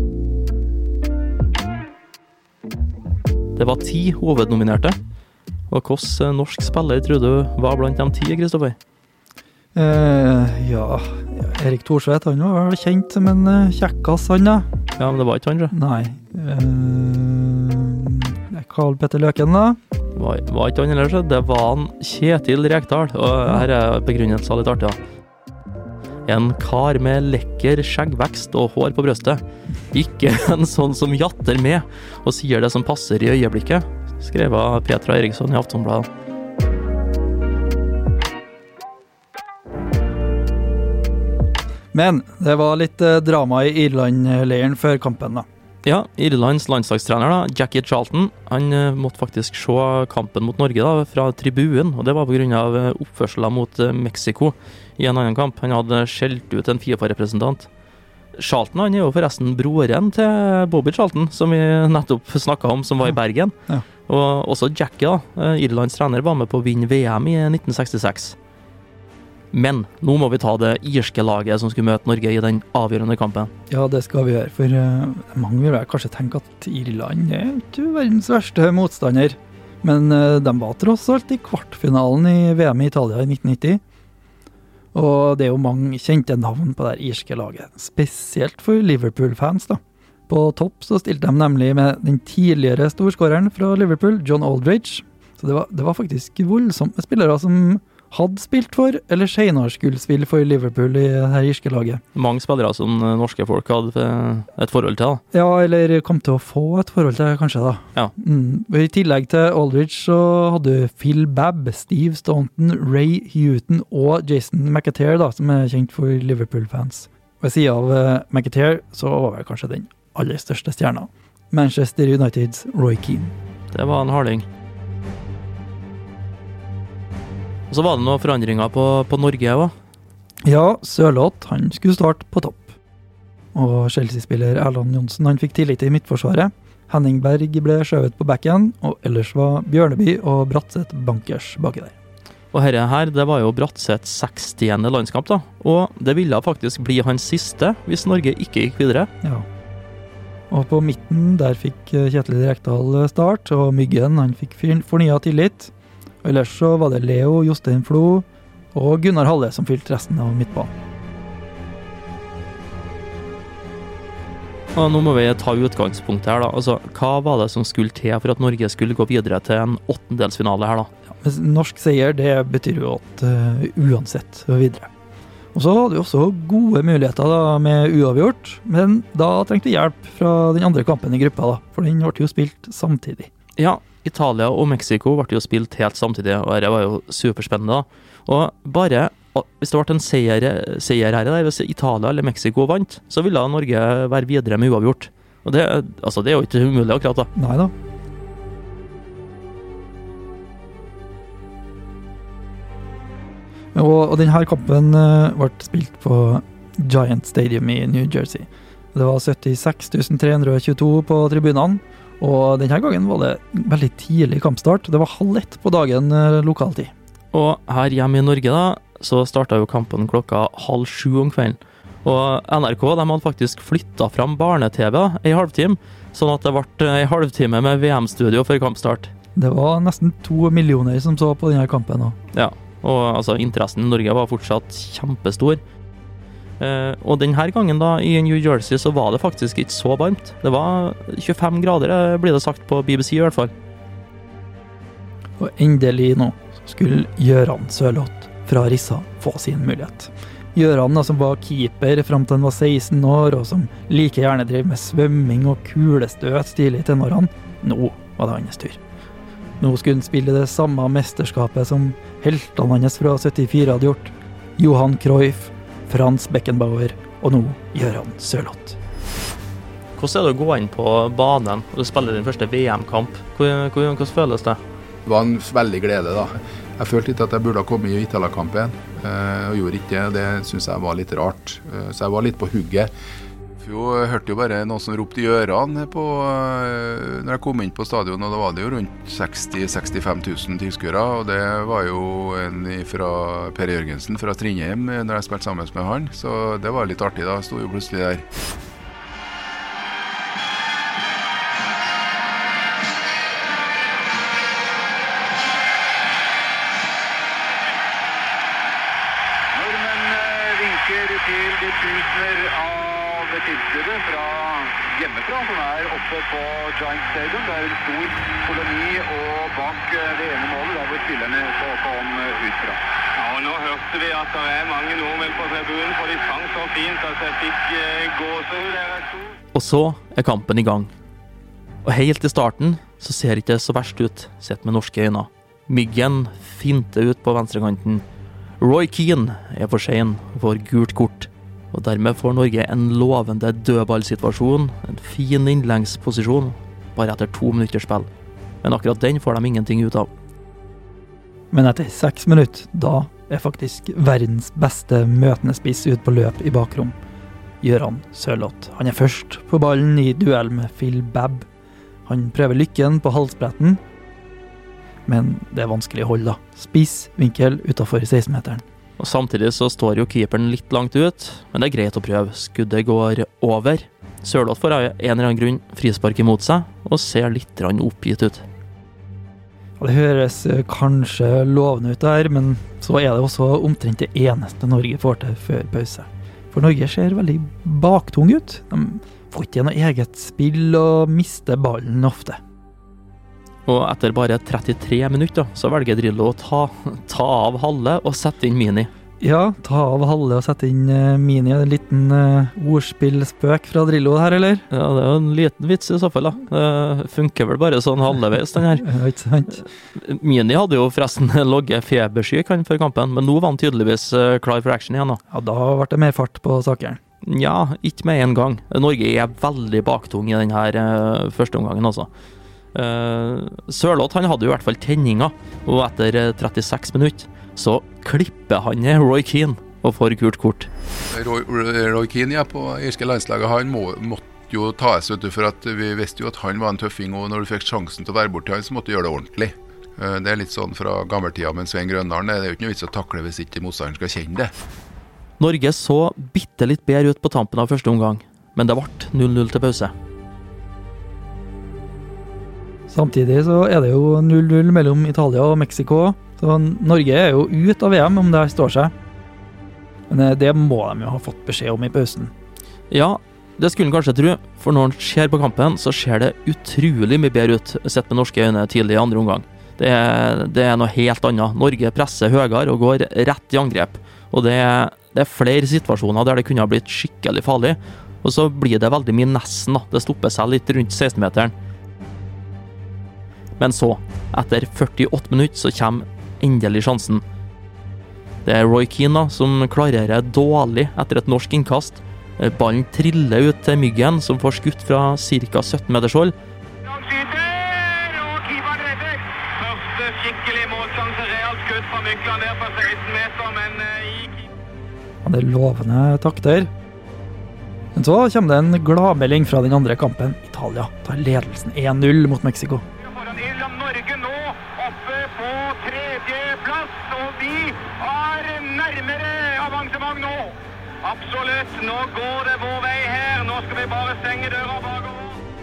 Det var ti hovednominerte. Og hvordan norsk spiller tror du var blant de ti, Kristoffer? Eh, ja, Erik Thorsvedt, han var vel kjent som en uh, kjekkas, han da. Ja, men det var ikke han, tror jeg. Nei. Eh, Karl Petter Løken da. Var, var ikke han ellers, det var han Kjetil Rekdal, og her er begrunnelsen litt artig da. En kar med lekker skjeggvekst og hår på brøstet. Ikke en sånn som jatter med og sier det som passer i øyeblikket, skrev av Petra Eriksson i Aftonbladet. Men det var litt eh, drama i Irland-leiren før kampen da. Ja, Irlands landslagstrener da, Jackie Charlton, han eh, måtte faktisk se kampen mot Norge da, fra tribunen, og det var på grunn av eh, oppførselen mot eh, Mexico i en annen kamp. Han hadde skjelt ut en FIFA-representant. Charlton, han er jo forresten broren til Bobby Charlton, som vi nettopp snakket om, som var i Bergen. Ja. Og også Jackie da, Irlands trener, var med på å vinne V M i nitten sekstiseks. Men nå må vi ta det irske laget som skulle møte Norge i den avgjørende kampen. Ja, det skal vi gjøre, for uh, mange vil vel kanskje tenke at Irland er ikke verdens verste motstander. Men uh, de var tross alt i kvartfinalen i V M i Italia i nitten nitti. Og det er jo mange kjente navn på det irske laget, spesielt for Liverpool-fans da. På topp så stilte de nemlig med den tidligere storskåreren fra Liverpool, John Aldridge. Så det var, det var faktisk voldsomme spillere som hadde spilt for, eller senere skulle spille for Liverpool i det her irske laget. Mange spillere som norske folk hadde et forhold til da. Ja, eller kom til å få et forhold til kanskje da. Ja. Mm. I tillegg til Aldridge så hadde Phil Babb, Steve Staunton, Ray Houghton og Jason McAteer da, som er kjent for Liverpool-fans. Ved siden av uh, McAteer så var vel kanskje den aller største stjerner. Manchester Uniteds Roy Keane. Det var en harding. Og så var det noen forandringer på, på Norge også. Ja, Sørloth, han skulle starte på topp. Og Chelsea-spiller Erland Johnsen, han fikk tillit i midtforsvaret. Henning Berg ble skjøvet på backen, og ellers var Bjørneby og Bratseth bankers baki der. Og herre her, det var jo Bratseths sekstiende landskamp da, og det ville faktisk bli hans siste hvis Norge ikke gikk videre. Ja. Og på midten, der fikk Kjetil Rekdal start, og Myggen, han fikk fornyet tillit. Og ellers så var det Leo, Jostein Flo og Gunnar Halle som fylte resten av midtbanen. Og nå må vi ta utgangspunkt her da. Altså, hva var det som skulle til for at Norge skulle gå videre til en åttendelsfinale her da? Ja, norsk seier, det betyr jo at uh, uansett videre. Og så hadde vi også gode muligheter da, med uavgjort, men da trengte vi hjelp fra den andre kampen i gruppa da, for den ble jo spilt samtidig. Ja, Italia og Mexico ble jo spilt helt samtidig, og det var jo superspennende da. Og bare, hvis det ble en seier, seier her, der, hvis Italia eller Mexico vant, så ville Norge være videre med uavgjort. Og det, altså, det er jo ikke umulig akkurat da. Nei da. Og, og denne kampen uh, ble spilt på Giant Stadium i New Jersey. Det var syttiseks tusen tre hundre og tjueto på tribunene, og denne gangen var det veldig tidlig kampstart. Det var halv ett på dagen uh, lokaltid. Og her hjemme i Norge da, så startet jo kampen klokka halv sju om kvelden. Og N R K, de hadde faktisk flyttet fram barne-T V i halvtime, sånn at det ble en halvtime med V M-studio før kampstart. Det var nesten to millioner som så på denne kampen også. Ja, og altså, interessen i Norge var fortsatt kjempestor. Eh, og denne gangen da, i New Jersey, så var det faktisk ikke så varmt. Det var tjuefem grader, blir det sagt på B B C i hvert fall. Og endelig nå skulle Gøran Sørloth fra Rissa få sin mulighet. Gøran, som var keeper frem til han var seksten år, og som like gjerne drev med svømming og kulestøt tidlig i tenårene, nå var det hans tur. Nå skulle han spille det samme mesterskapet som heltene hans fra syttifire hadde gjort. Johan Cruyff, Frans Beckenbauer og nå Gøran Sørloth. Hvordan er det å gå inn på banen og spille din første V M-kamp? Hvordan føles det? Det var en veldig glede da. Jeg følte litt at jeg burde ha kommet i Italia-kampen, eh, og gjorde ikke det. Det synes jeg var litt rart. Eh, så jeg var litt på hugget. For jeg hørte jo bare noen som ropte i ørene på, eh, når jeg kom inn på stadion, og da var det jo rundt seksti til sekstifem tusen tilskuere, og det var jo en fra Per Jørgensen fra Trindheim, når jeg spilte sammen med han, så det var litt artig da. Jeg stod jo plutselig der. Til de tusener av tilskuere fra hjemmefra som er oppe på Giant Stadium. Det er en stor koloni, og bak det ene målet der hvor spillerne så kom ut fra. Ja, og nå hørte vi at det er mange nordmenn på tribunen, for de sang så fint at jeg fikk gåsehud der jeg sto. Og så er kampen i gang. Og helt i starten så ser det ikke så verst ut, sett med norske øyne. Myggen finter ut på venstrekanten. Roy Keane er for sen for gult kort, og dermed får Norge en lovende dødballsituasjon, en fin innlengsposisjon, bare etter to minutters spill. Men akkurat den får de ingenting ut av. Men etter seks minutter, da er faktisk verdens beste møtende spiss ut på løp i bakrom. Gøran Sørloth. Han er først på ballen i duell med Phil Babb. Han prøver lykken på halsbretten, men det er vanskelig å holde da. Spiss vinkel utenfor seksten-meteren. Og samtidig så står jo keeperen litt langt ut, men det er greit å prøve. Skuddet går over. Sørloth får av en eller annen grunn frispark imot seg, og ser litt oppgitt ut. Det høres kanskje lovende ut der, men så er det også omtrent det eneste Norge får til før pause. For Norge ser veldig baktung ut. De får ikke noe eget spill og mister ballen ofte. Og etter bare trettitre minutter så velger Drillo å ta, ta av Halle og sette inn Mini. Ja, ta av Halle og sette inn uh, Mini. En liten uh, ordspillspøk fra Drillo her, eller? Ja, det er jo en liten vits i så fall da. Det funker vel bare sånn halvveis, den her. Ja, ikke sant. Mini hadde jo forresten logget febersyk han før kampen, men nå var han tydeligvis uh, klar for action igjen da. Ja, da ble det mer fart på sakeren. Ja, ikke med en gang. Norge er veldig baktung i denne uh, første omgangen også. Uh, Sørloth, han hadde jo i hvert fall tenninga, og etter uh, trettiseks minutter så klipper han ned Roy Keane og får gult kort. Roy, Roy Keane, ja, på irske landslaget, han må, måtte jo tas ut, for at vi visste jo at han var en tøffing, og når du fikk sjansen til å være borti han, så måtte du gjøre det ordentlig. Uh, det er litt sånn fra gammeltida med Svein Grøndalen, det er jo ikke noe vits å takle hvis ikke motstanderen skal kjenne det. Norge så bitte litt bedre ut på tampen av første omgang, men det ble null null til pause. Samtidig så er det jo null null mellom Italia og Mexico, så Norge er jo ut av V M om det her står seg. Men det må de jo ha fått beskjed om i pausen. Ja, det skulle en kanskje tro, for når en ser på kampen, så ser det utrolig mye bedre ut sett med norske øyne tidlig i andre omgang. Det er, det er noe helt annet. Norge presser høyere og går rett i angrep, og det er Det er flere situasjoner der det kunne ha blitt skikkelig farlig, og så blir det veldig mye nesten da. Det stopper seg litt rundt seksten-meteren. Men så, etter førtiåtte minutter, så kommer endelig sjansen. Det er Roy Keane da, som klarerer dårlig etter et norsk innkast. Ballen triller ut til Myggen, som får skutt fra ca. sytten meters hold. Første skikkelig målsjanse, realt skutt fra Mykland ned på seksten meter, men i Det er lovende takter. Men så kommer det en gladmelding fra den andre kampen. Italia tar ledelsen én null mot Mexico. Foran Irland, Norge nå oppe på tredje plass, og vi er nærmere avansement nå. Absolutt, nå går det vår vei her. Nå skal vi bare stenge døra bakover.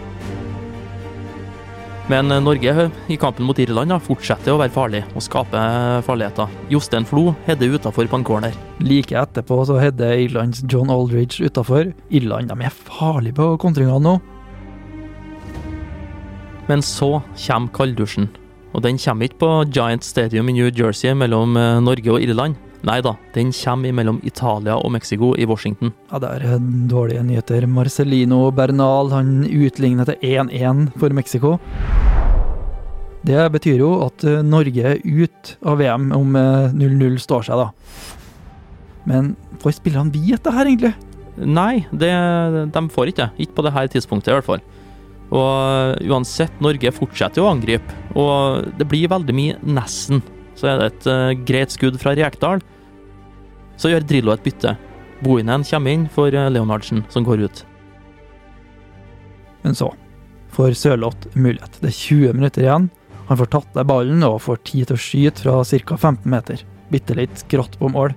Men Norge i kampen mot Irland da, fortsetter å være farlig og skape farligheter. Jostein Flo hedder utenfor på en corner. Like etterpå så hedder Irlands John Aldridge utenfor. Irland, de er farlige på kontringene nå. Men så kommer kalddusjen. Og den kommer ikke på Giant Stadium i New Jersey mellom Norge og Irland. Nei da, den kommer mellom Italia og Mexico i Washington. Ja, det er dårlige nyheter. Marcelino Bernal, han utligner til én én for Mexico. Det betyr jo at Norge er ut av V M om null null står seg da. Men får spillerne vite det her egentlig? Nei, det, de får ikke. Ikke på det her tidspunktet i hvert fall. Og uansett, Norge fortsetter å angripe, og det blir veldig mye nesten. Så er det et uh, greit skudd fra Rekdal. Så gjør Drillo et bytte. Boinen kommer inn for uh, Leonardsen, som går ut. Men så får Sørloth mulighet. Det er tjue minutter igjen. Han får tatt deg ballen og får tid til å skyte fra ca. femten meter. Bitte litt grått på mål.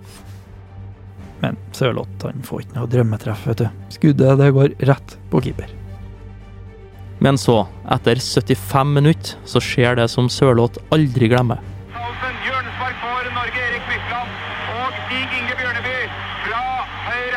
Men Sørloth, han får ikke noe drømmetreff, vet du. Skuddet, det går rett på keeper. Men så, etter syttifem minutter, så skjer det som Sørloth aldri glemmer. Hjørnespark for Norge, Erik Mykland og Stig Inge Bjørneby fra høyre.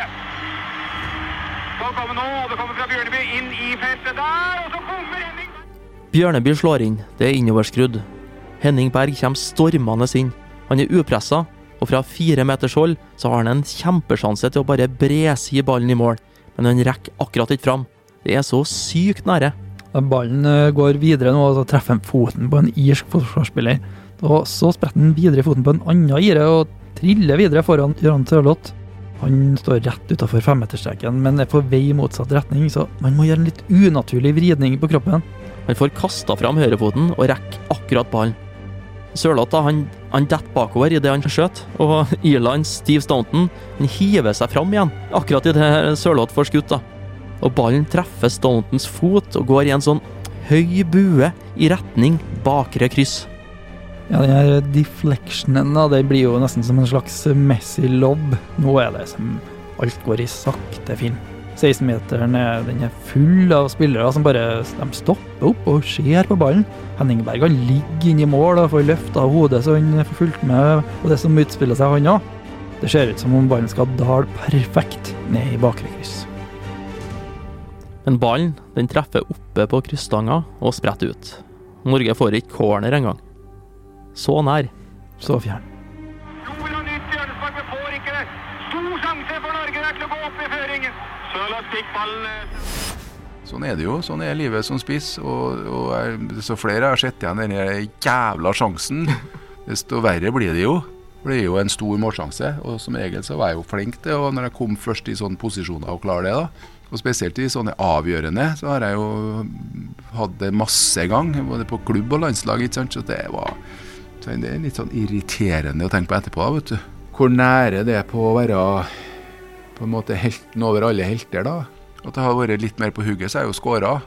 Så kommer nå, det kommer fra Bjørneby inn i feltet der, og så kommer Henning. Bjørneby slår inn, det er innoverskrudd. Henning Berg kommer stormende inn. Han er upresset, og fra fire meters hold så har han en kjempesjanse til å bare brese i ballen i mål. Men han rekker akkurat ikke fram. Det er så sykt nære. Ballen går videre nå, og så treffer han foten på en irsk forsvarsspiller. Og så spretter han videre i foten på en annen ire og triller videre foran Jørgen Sørloth. Han står rett utenfor femmeterstreken, men er på vei i motsatt retning, så man må gjøre en litt unaturlig vridning på kroppen. Han får kastet fram høyrefoten og rekker akkurat ballen. Sørloth, han, han detter bakover i det han skjøt, og Irlands Steve Staunton han hiver seg fram igjen, akkurat i det Sørloth får skutt da. Og ballen treffer Stauntons fot og går i en sånn høy bue i retning bakre kryss. Ja, den her deflectionen da, det blir jo nesten som en slags Messi-lobb. Nå er det som alt går i sakte film. seksten-meteren er, den er full av spillere som bare de stopper opp og ser på ballen. Henning Berg han ligger inn i mål og får løftet av hodet, så han får fulgt med på det som utspiller seg han også. Det ser ut som om ballen skal dale perfekt ned i bakre kryss. Men ballen, den treffer oppe på kryssstanga og spretter ut. Norge får ikke corner engang. Så nær. Så fjern. Joel og nytt hjørnespark, men får ikke det. Stor sjanse for Norge der til å gå opp i føringen. Sørloth fikk ballen. Sånn er det jo, sånn er livet som spiss, og, og er, så flere har sett igjen denne jævla sjansen, desto verre blir det jo. For det er jo en stor målsjanse, og som regel så var jeg jo flink til, og når jeg kom først i sånne posisjoner og klare det da, og spesielt i sånne avgjørende, så har jeg jo hatt det masse gang, både på klubb og landslag, ikke sant? Så det var så det er litt sånn irriterende å tenke på etterpå, da, vet du. Hvor nære det er på å være på en måte helten over alle helter da. At det har vært litt mer på hugget, så er jeg jo skåret.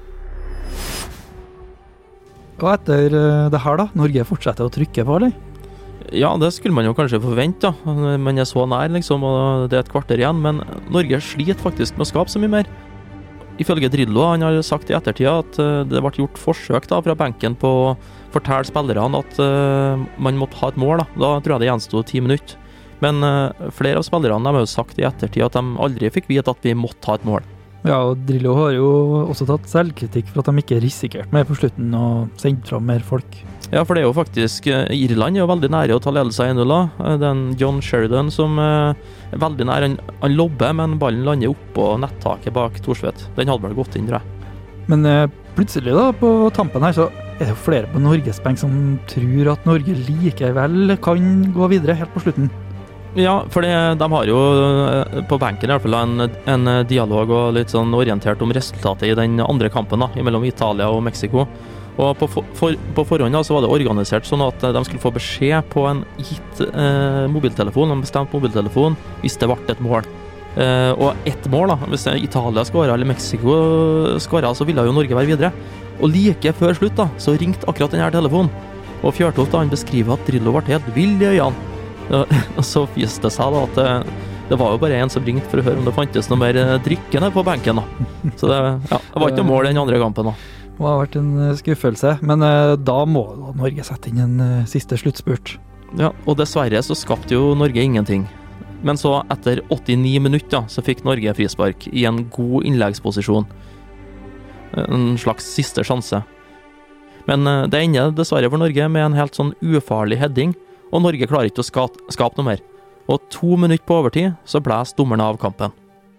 Og etter det her da, Norge fortsetter å trykke på, eller? Ja, det skulle man jo kanskje forvente da. Man er så nær liksom, og det er et kvarter igjen, men Norge sliter faktisk med å skape så mye mer. Ifølge Drillo, han har sagt i ettertid at det ble gjort forsøk da, fra benken på å fortelle spillerne at uh, man måtte ha et mål da. Da tror jeg det gjenstod ti minutter. Men uh, flere av spillerne har jo sagt i ettertid at de aldri fikk vite at vi måtte ha et mål. Ja, og Drillo har jo også tatt selvkritikk for at de ikke risikerte mer på slutten og sendte fram mer folk. Ja, for det er jo faktisk, uh, Irland er jo veldig nære å ta ledelse en null da. Uh, den John Sheridan som uh, er veldig nær, han, han lobber, men ballen lander opp på nettaket bak Thorsvedt. Den hadde vel gått inn, tror jeg. Men uh, plutselig da, på tampen her, så er det jo flere på Norges benk som tror at Norge likevel kan gå videre helt på slutten. Ja, for de har jo på benken i hvert fall en, en dialog og litt sånn orientert om resultatet i den andre kampen da, mellom Italia og Mexico. Og på, for, på forhånd da, så var det organisert sånn at de skulle få beskjed på en gitt eh, mobiltelefon, en bestemt mobiltelefon, hvis det ble et mål. Eh, og ett mål da, hvis Italia skåret eller Mexico skåret, så ville jo Norge være videre. Og like før slutt da, så ringte akkurat denne telefonen. Og Fjørtoft da, han beskriver at Drillo ble helt vild i øynene. Og så viste det seg da at det, det var jo bare en som ringte for å høre om det fantes noe mer drikkende på benken da. Så det, ja, det var ikke noe mål i den andre kampen da. Det har vært en skuffelse, men uh, da må Norge sette inn en uh, siste sluttspurt. Ja, og dessverre så skapte jo Norge ingenting. Men så etter åttini minutter da, så fikk Norge frispark i en god innleggsposisjon. En slags siste sjanse. Men uh, det ender dessverre for Norge med en helt sånn ufarlig heading, og Norge klarer ikke å skape, skape noe mer. Og to minutter på overtid, så blæs dommerne av kampen.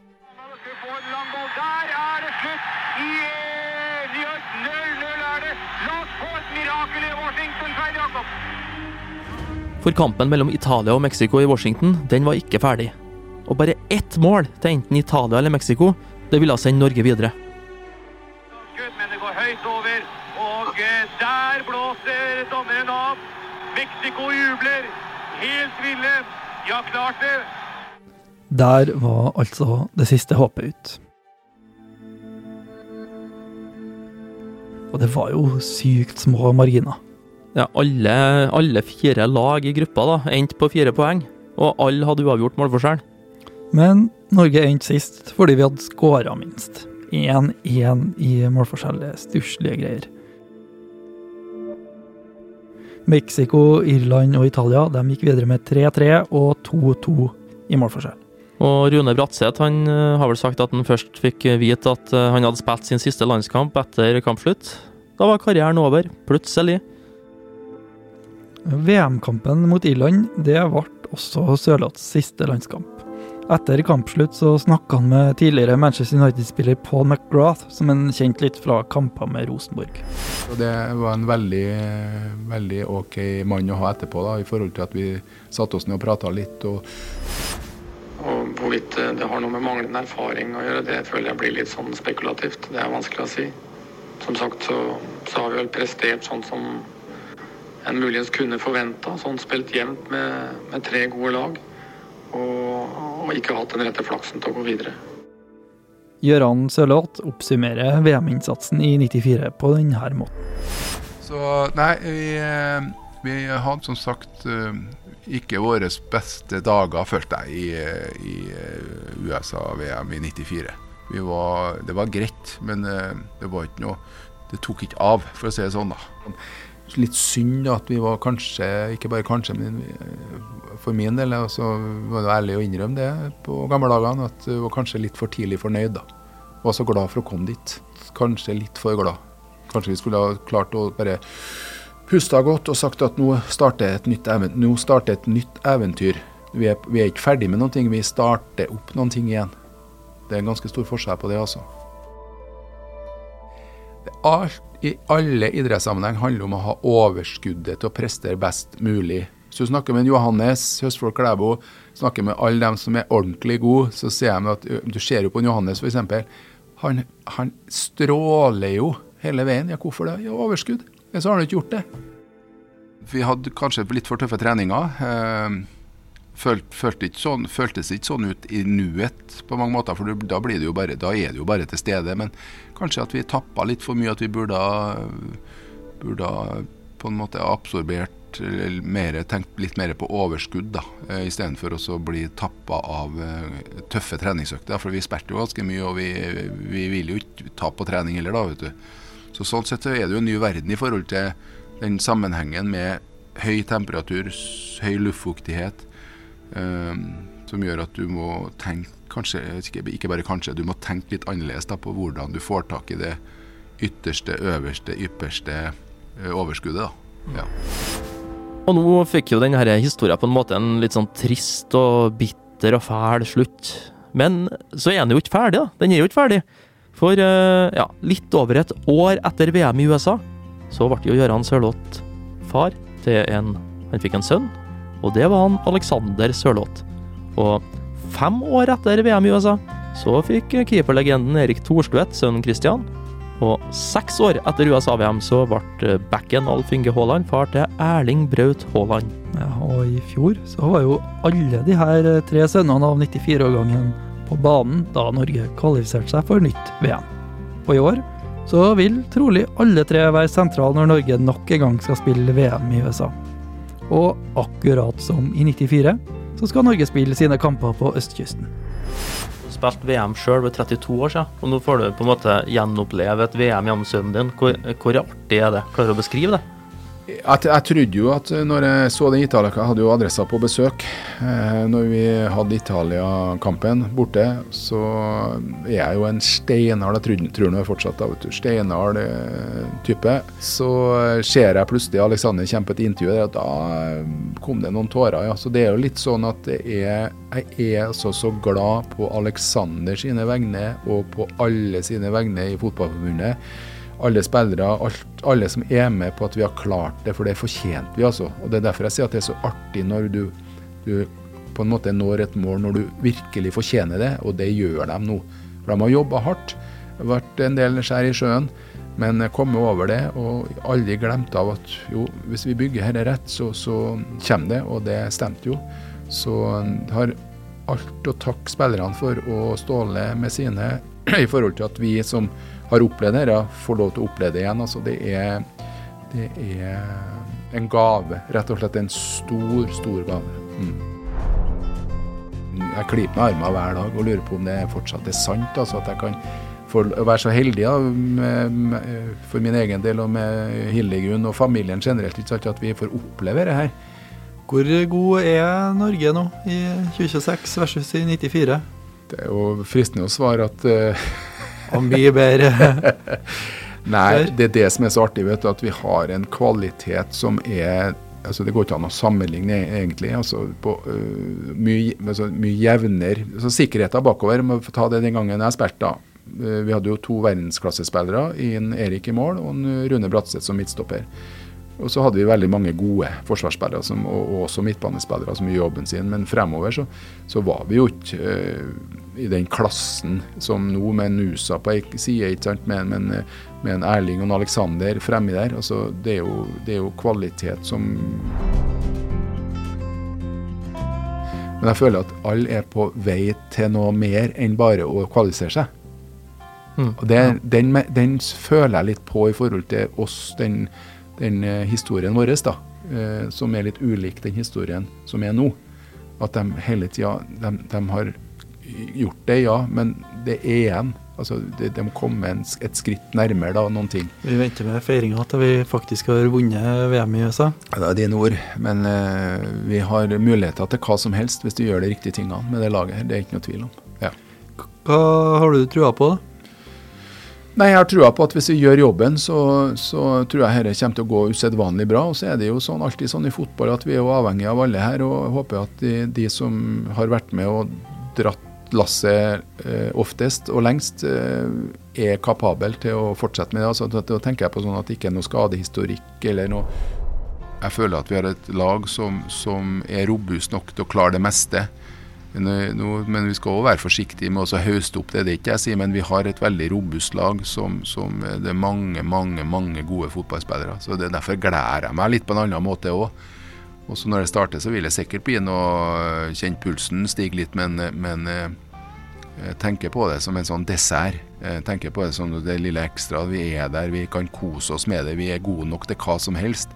Der er det slutt i New York. null null er det. La oss få et mirakel i Washington, Svein Jakob. For kampen mellom Italia og Mexico i Washington, den var ikke ferdig. Og bare ett mål til enten Italia eller Mexico, det ville sende Norge videre. Men det går høyt over, og der blåser dommeren av. Mexico jubler, helt ville, ja klart det. Der var altså det siste håpet ut. Og det var jo sykt små marginer. Ja, alle, alle fire lag i gruppa da, endte på fire poeng, og alle hadde uavgjort målforskjell. Men Norge endte sist fordi vi hadde skåret minst. én én i målforskjell, stusslige greier. Mexico, Irland og Italia, de gikk videre med tre tre og to to i målforskjell. Og Rune Bratseth, han har vel sagt at han først fikk vite at han hadde spilt sin siste landskamp etter kampslutt. Da var karrieren over, plutselig. V M-kampen mot Irland, det ble også Sørloths siste landskamp. Etter kampslutt så snakket han med tidligere Manchester United-spiller Paul McGrath, som en kjent litt fra kamper med Rosenborg. Og det var en veldig, veldig ok mann å ha etterpå da, i forhold til at vi satt oss ned og pratet litt. Og, og hvorvidt det har noe med manglende erfaring å gjøre, det føler jeg blir litt sånn spekulativt. Det er vanskelig å si. Som sagt så, så har vi vel prestert sånn som en muligens kunne forventet, sånn spilt jevnt med, med tre gode lag. Og, og ikke hatt den rette flaksen til å gå videre. Gøran Sørloth oppsummerer V M-innsatsen i nittifire på denne måten. Så nei, vi, vi hadde som sagt ikke våre beste dager, følte jeg, i, i U S A-V M i nittifire. Vi var, det var greit, men det var ikke noe, det tok ikke av, for å si det sånn da. Litt synd da, at vi var kanskje, ikke bare kanskje, men for min del, så var det ærlig å innrømme det på gamle dagene, at vi var kanskje litt for tidlig fornøyd da. Var så glad for å komme dit. Kanskje litt for glad. Kanskje vi skulle ha klart å bare puste godt og sagt at nå starter et nytt eventyr. Nå starter et nytt eventyr. Vi er, vi er ikke ferdig med noen ting, vi starter opp noen ting igjen. Det er en ganske stor forskjell på det altså. Det er alt i alle idrettssammenheng handler om å ha overskuddet til å prestere best mulig Så du snakker med Johannes, Høstfold Klæbo, snakker med alle dem som er ordentlig gode, så ser jeg at du ser jo på Johannes for eksempel, han, han stråler jo hele veien. Ja, hvorfor det? Ja, overskudd. Men så har han ikke gjort det. Vi hadde kanskje litt for tøffe treninger. Følt, følte ikke sånn, føltes ikke sånn ut i nuet på mange måter, for da, blir det jo bare, da er det jo bare til stede. Men kanskje at vi tappet litt for mye, at vi burde, burde på en måte absorbert eller mer, tenkt litt mer på overskudd da, i stedet for å bli tappet av tøffe treningsøkter, for vi sperte jo ganske mye, og vi, vi vil jo ikke ta på trening heller da, vet du. Så sånn sett er det jo en ny verden i forhold til den sammenhengen med høy temperatur, høy luftfuktighet, um, som gjør at du må tenke, kanskje, ikke, ikke bare kanskje, du må tenke litt annerledes da, på hvordan du får tak i det ytterste, øverste, ypperste uh, overskuddet da. Ja. Og nå fikk jo denne historien på en måte en litt sånn trist og bitter og fæl slutt. Men så er den jo ikke ferdig da. Den er jo ikke ferdig. For ja, litt over et år etter V M i U S A, så ble jo Gøran Sørloth far til en, han fikk en sønn, og det var han Alexander Sørloth. Og fem år etter V M i U S A, så fikk keeperlegenden Erik Thorstvedt sønnen Christian, og seks år etter U S A-V M så ble backen Alf Inge Haaland far til Erling Braut Haaland. Ja, og i fjor så var jo alle de her tre sønnene av nittifire-årgangen på banen da Norge kvalifiserte seg for nytt V M. Og i år så vil trolig alle tre være sentral når Norge nok en gang skal spille V M i U S A. Og akkurat som i nittifire så skal Norge spille sine kamper på østkysten. Du spilte V M selv ved trettito år siden, og nå får du på en måte gjenoppleve et V M gjennom sønnen din. Hvor, hvor artig er det? Klarer du å beskrive det? Jeg, jeg trodde jo at når jeg så den Italia, jeg hadde jo adressa på besøk, eh, når vi hadde Italia-kampen borte, så er jeg jo en steinhard, jeg tror, tror jeg fortsatt da, vet du, steinhard eh, type. Så ser jeg plutselig Alexander kjempe et intervju der, da kom det noen tårer, ja. Så det er jo litt sånn at det er, jeg er så, så glad på Alexander sine vegne, og på alle sine vegne i fotballforbundet. Alle spillere, alt, alle som er med på at vi har klart det, for det fortjent vi altså. Og det er derfor jeg sier at det er så artig når du, du på en måte når et mål, når du virkelig fortjener det, og det gjør de nå. For de har jobbet hardt, vært en del skjær i sjøen, men kommet over det, og aldri glemt av at jo, hvis vi bygger her rett, så, så kommer det, og det stemte jo. Så har alt å takke spillerne for å ståle med sine, i forhold til at vi som har opplevd det, ja, får lov til å oppleve det igjen. Altså, det er, det er en gave, rett og slett en stor, stor gave. Mm. Jeg klyper med armene hver dag og lurer på om det fortsatt er sant, altså at jeg kan få være så heldig ja, med, med, for min egen del og med Hildegunn og familien generelt, ikke sant, at vi får oppleve det her. Hvor god er Norge nå i tjue tjueseks versus i nittifire? Det er jo fristende å svare at uh, og mye bedre. Nei, det er det som er så artig, vet du, at vi har en kvalitet som er, altså det går ikke an å sammenligne egentlig, altså på uh, mye, altså, mye jevner, altså sikkerheten bakover, må få ta det den gangen jeg spilte da. Uh, vi hadde jo to verdensklassespillere, en Erik i mål og en Rune Bratseth som midtstopper. Og så hadde vi veldig mange gode forsvarsspillere som, og, og også midtbanespillere som gjorde jobben sin, men fremover så, så var vi jo ikke uh, i den klassen som nå med Nusa på en side, ikke sant, med, men, med en Erling og en Alexander fremme der. Altså, det er jo, det er jo kvalitet som... Men jeg føler at alle er på vei til noe mer enn bare å kvalifisere seg. Mm. Og det, den, den føler jeg litt på i forhold til oss, den... den uh, historien vår da, uh, som er litt ulik den historien som er nå. At de hele tiden, de, de har gjort det, ja, men det er igjen. Altså, det, de må komme en, et skritt nærmere da, noen ting. Vi venter med feiringen til vi faktisk har vunnet V M i U S A. Ja, det er dine ord, men uh, vi har muligheter til hva som helst hvis du gjør de riktige tingene med det laget her. Det er ikke noe tvil om. Ja. Hva har du trua på da? Nei, jeg har trua på at hvis vi gjør jobben, så, så tror jeg dette kommer til å gå usedvanlig bra. Og så er det jo sånn, alltid sånn i fotball at vi er jo avhengig av alle her, og håper at de, de som har vært med og dratt lasset eh, oftest og lengst eh, er kapabel til å fortsette med det. Altså, da tenker jeg på sånn at det ikke er noe skadehistorikk eller noe. jeg føler at vi har et lag som, som er robust nok til å klare det meste. Men, nå, men vi skal også være forsiktige med å høste opp det, det er ikke jeg sier, men vi har et veldig robust lag som, som det er mange, mange, mange gode fotballspillere. Så det, derfor gleder jeg meg litt på en annen måte også. Og så når det starter så vil jeg sikkert bli noe, kjenne pulsen stige litt, men, men jeg tenker på det som en sånn dessert. Jeg tenker på det som det lille ekstra, vi er der, vi kan kose oss med det, vi er gode nok til hva som helst.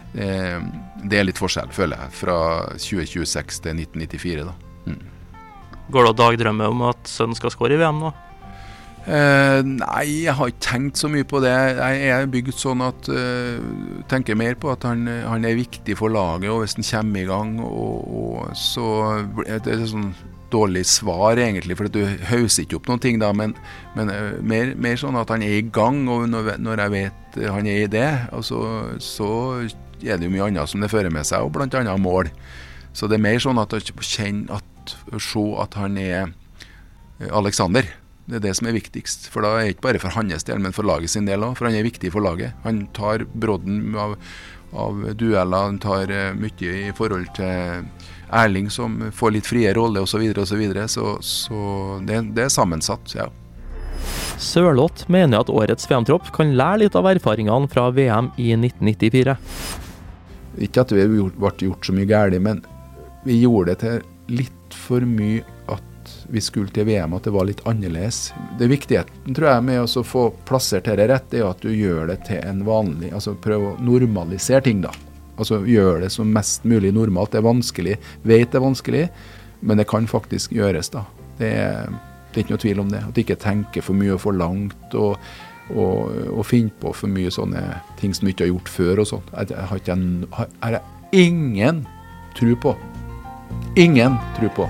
Det er litt forskjell, føler jeg, fra tjue tjueseks til nitten nittifire da. Mm. Går det å dagdrømme om at sønnen skal skåre i V M nå? Eh, nei, jeg har ikke tenkt så mye på det. Jeg er bygd sånn at uh, tenker mer på at han, han er viktig for laget, og hvis han kommer i gang, og, og så det er det sånn dårlig svar egentlig, for at du hauser ikke opp noen ting da, men, men uh, mer, mer sånn at han er i gang, og når, når jeg vet han er i det, altså, så er det jo mye annet som det fører med seg, og blant annet mål. Så det er mer sånn at jeg kjenner at, se at han er Alexander. Det er det som er viktigst, for da er det ikke bare for hans del, men for laget sin del også, for han er viktig for laget. Han tar brodden av, av dueller, han tar uh, mye i forhold til Erling som får litt frie rolle og så videre og så videre, så, så det, det er sammensatt, ja. Sørloth mener at årets V M-tropp kan lære litt av erfaringene fra V M i nitten nittifire. Ikke at vi ble gjort så mye gærlig, men vi gjorde det til litt for mye at vi skulle til V M, at det var litt annerledes. Det viktigheten, tror jeg, med å få plassert det rett, er at du gjør det til en vanlig, altså prøv å normalisere ting da. Altså gjør det som mest mulig normalt. Det er vanskelig, vet det er vanskelig, men det kan faktisk gjøres da. Det er, det er ikke noe tvil om det. At du ikke tenker for mye og for langt, og, og, og finne på for mye sånne ting som du ikke har gjort før og sånt. Jeg, jeg har ikke en, har jeg ingen tro på. Ingen tro på.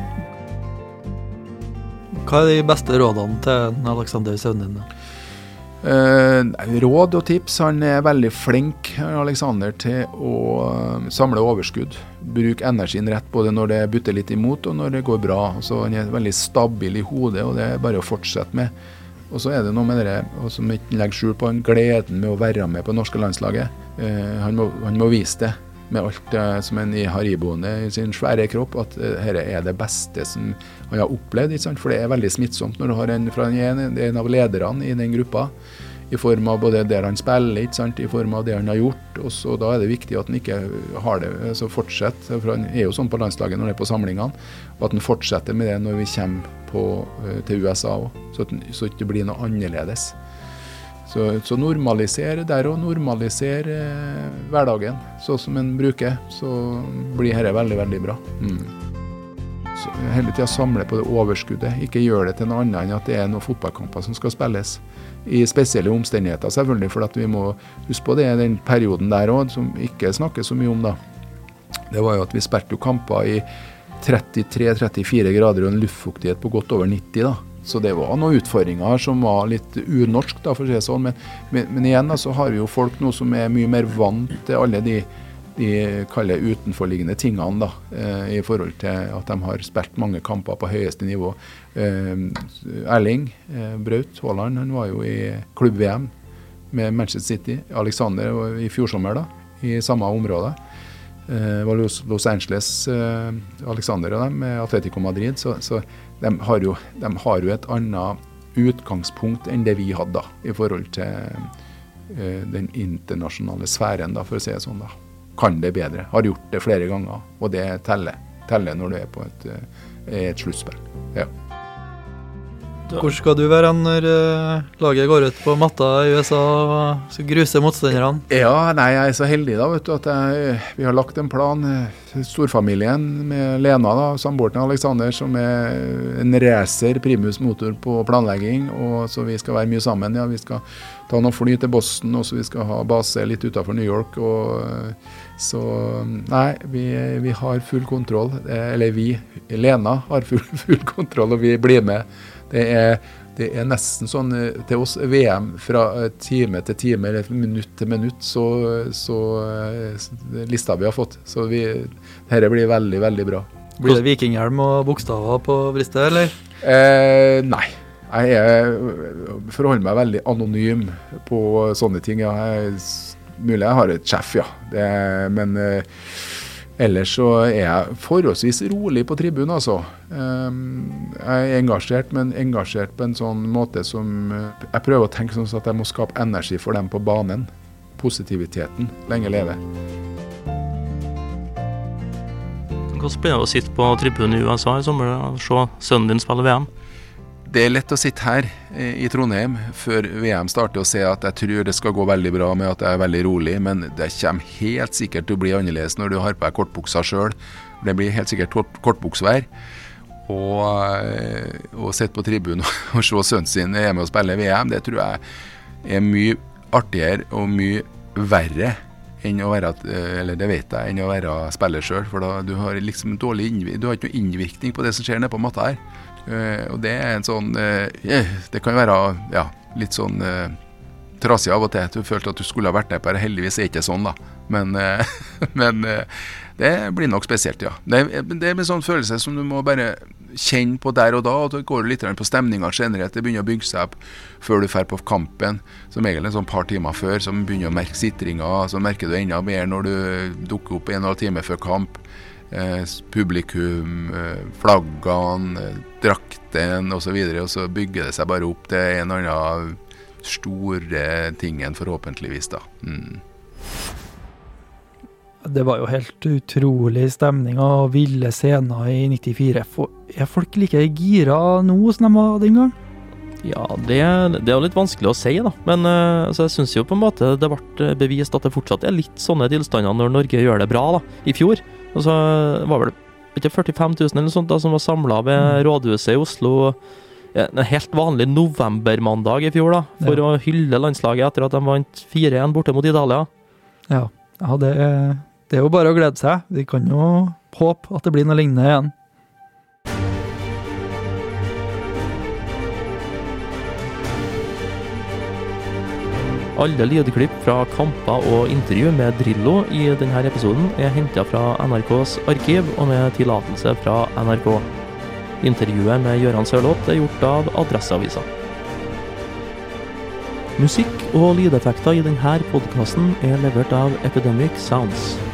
Hva er de beste rådene til Alexander sønnen din? Eh, råd og tips, han er veldig flink, Alexander, til å samle overskudd. Bruke energien rett både når det butter litt imot og når det går bra. Så han er veldig stabil i hodet, og det er bare å fortsette med. Og så er det noe med det, og som ikke legger skjul på, han gleden med å være med på norske landslaget. Eh, han, må, han må vise det med alt det som en har iboende i sin svære kropp, at dette er det beste som han har opplevd, ikke sant? For det er veldig smittsomt når du har en, fra en, en av lederne i den gruppa, i form av både der han spiller, ikke sant? I form av det han har gjort, og så da er det viktig at han ikke har det, så fortsett, for han er jo sånn på landslaget når det er på samlingene, og at han fortsetter med det når vi kommer på, til U S A også, så at så det ikke blir noe annerledes. Så, så normalisere der og normalisere eh, hverdagen, så som en bruker, så blir dette veldig, veldig bra. Mm. Så hele tiden samle på det overskuddet, ikke gjøre det til noe annet enn at det er noen fotballkamper som skal spilles. I spesielle omstendigheter selvfølgelig, for at vi må huske på det den perioden der også, som ikke snakker så mye om da. Det var jo at vi spilte jo kamper i trettitre til trettifire grader og en luftfuktighet på godt over nitti da. Så det var noen utfordringer som var litt unorsk da, for å si sånn. Men, men, men igjen da, så har vi jo folk nå som er mye mer vant til alle de, de kaller utenforliggende tingene da, eh, i forhold til at de har spilt mange kamper på høyeste nivå. Eh, Erling eh, Braut Haaland, han var jo i klubb-V M med Manchester City. Alexander var i fjorsommer da, i samme område. Eh, var Los, Los Angeles, eh, Alexander og dem med Atletico Madrid, så, så de har, jo, de har jo et annet utgangspunkt enn det vi hadde da, i forhold til eh, den internasjonale sfæren da, for å si det sånn da. Kan det bedre, har gjort det flere ganger, og det teller, teller når du er på et, et sluttspill. Ja. Hvor skal du være når uh, laget går ut på matta i U S A og skal gruse motstanderne? Ja, nei, jeg er så heldig da, vet du, at jeg, vi har lagt en plan, storfamilien med Lena da, samboeren Alexander, som er en racer, primus motor på planlegging, og så vi skal være mye sammen, ja, vi skal ta noen fly til Boston, og så vi skal ha base litt utenfor New York, og så, nei, vi, vi har full kontroll, eller vi, Lena har full, full kontroll, og vi blir med. Det er, det er nesten sånn til oss V M fra time til time eller minutt til minutt, så, så lista vi har fått. Så vi, dette blir veldig, veldig bra. Blir det vikinghjelm og bokstaver på bristet, eller? Eh, nei. Jeg er, forholder meg veldig anonym på sånne ting. Jeg mulig jeg har et sjef, ja. Det, men eh, ellers så er jeg forholdsvis rolig på tribunen, altså. Um, jeg er engasjert, men engasjert på en sånn måte som uh, jeg prøver å tenke sånn at jeg må skape energi for dem på banen. Positiviteten. Lenge leve. Hvordan blir det å sitte på tribunen i U S A i sommer og se sønnen din spille V M? Det er lett å sitte her i Trondheim før V M starter og se at jeg tror det skal gå veldig bra med at jeg er veldig rolig, men det kommer helt sikkert til å bli annerledes når du har på deg kortbuksa selv. Det blir helt sikkert kort, kortbuksvær. Og, og sitte på tribunen og se sønnen sin hjemme og spille V M, det tror jeg er mye artigere og mye verre enn å være, eller det vet jeg, enn å være spiller selv, for da du har liksom dårlig innvirkning, du har ikke noe innvirkning på det som skjer nede på matta her. Uh, og det er en sånn uh, yeah, det kan være ja, litt sånn uh, trasig av og til. Du følte at du skulle ha vært der på det. Heldigvis er det ikke sånn da. Men, uh, men uh, det blir nok spesielt, ja. Det, det er en sånn følelse som du må bare kjenne på der og da, og da går du litt på stemningen generelt. Det begynner å bygge seg opp før du fer på kampen, som egentlig en sånn par timer før, som begynner å merke sitringer, så merker du enda mer når du dukker opp en og en halv time før kamp. Eh, publikum, eh, flaggene, eh, drakten og så videre, og så bygger det seg bare opp til en eller annen store tingen forhåpentligvis da. Mm. Det var jo helt utrolig stemning og ville scener i nittifire. Er folk like gira nå som de var den gang? Ja, det, det er jo litt vanskelig å si da, men uh, altså, jeg synes jo på en måte det ble bevist at det fortsatt er litt sånne tilstander når Norge gjør det bra da, i fjor. Og så var vel ikke førtifem tusen eller noe sånt da, som var samlet ved Rådhuset i Oslo en helt vanlig novembermandag i fjor da, for ja. Å hylle landslaget etter at de vant fire en borte mot Italia. Ja, ja det, er, det er jo bare å glede seg. Vi kan jo håpe at det blir noe lignende igjen. Alle lydklipp fra kamper og intervju med Drillo i denne episoden er hentet fra N R K's arkiv og med tillatelse fra N R K. Intervjuet med Gøran Sørloth er gjort av Adresseavisa. Musikk og lydeffekter i denne podcasten er levert av Epidemic Sounds.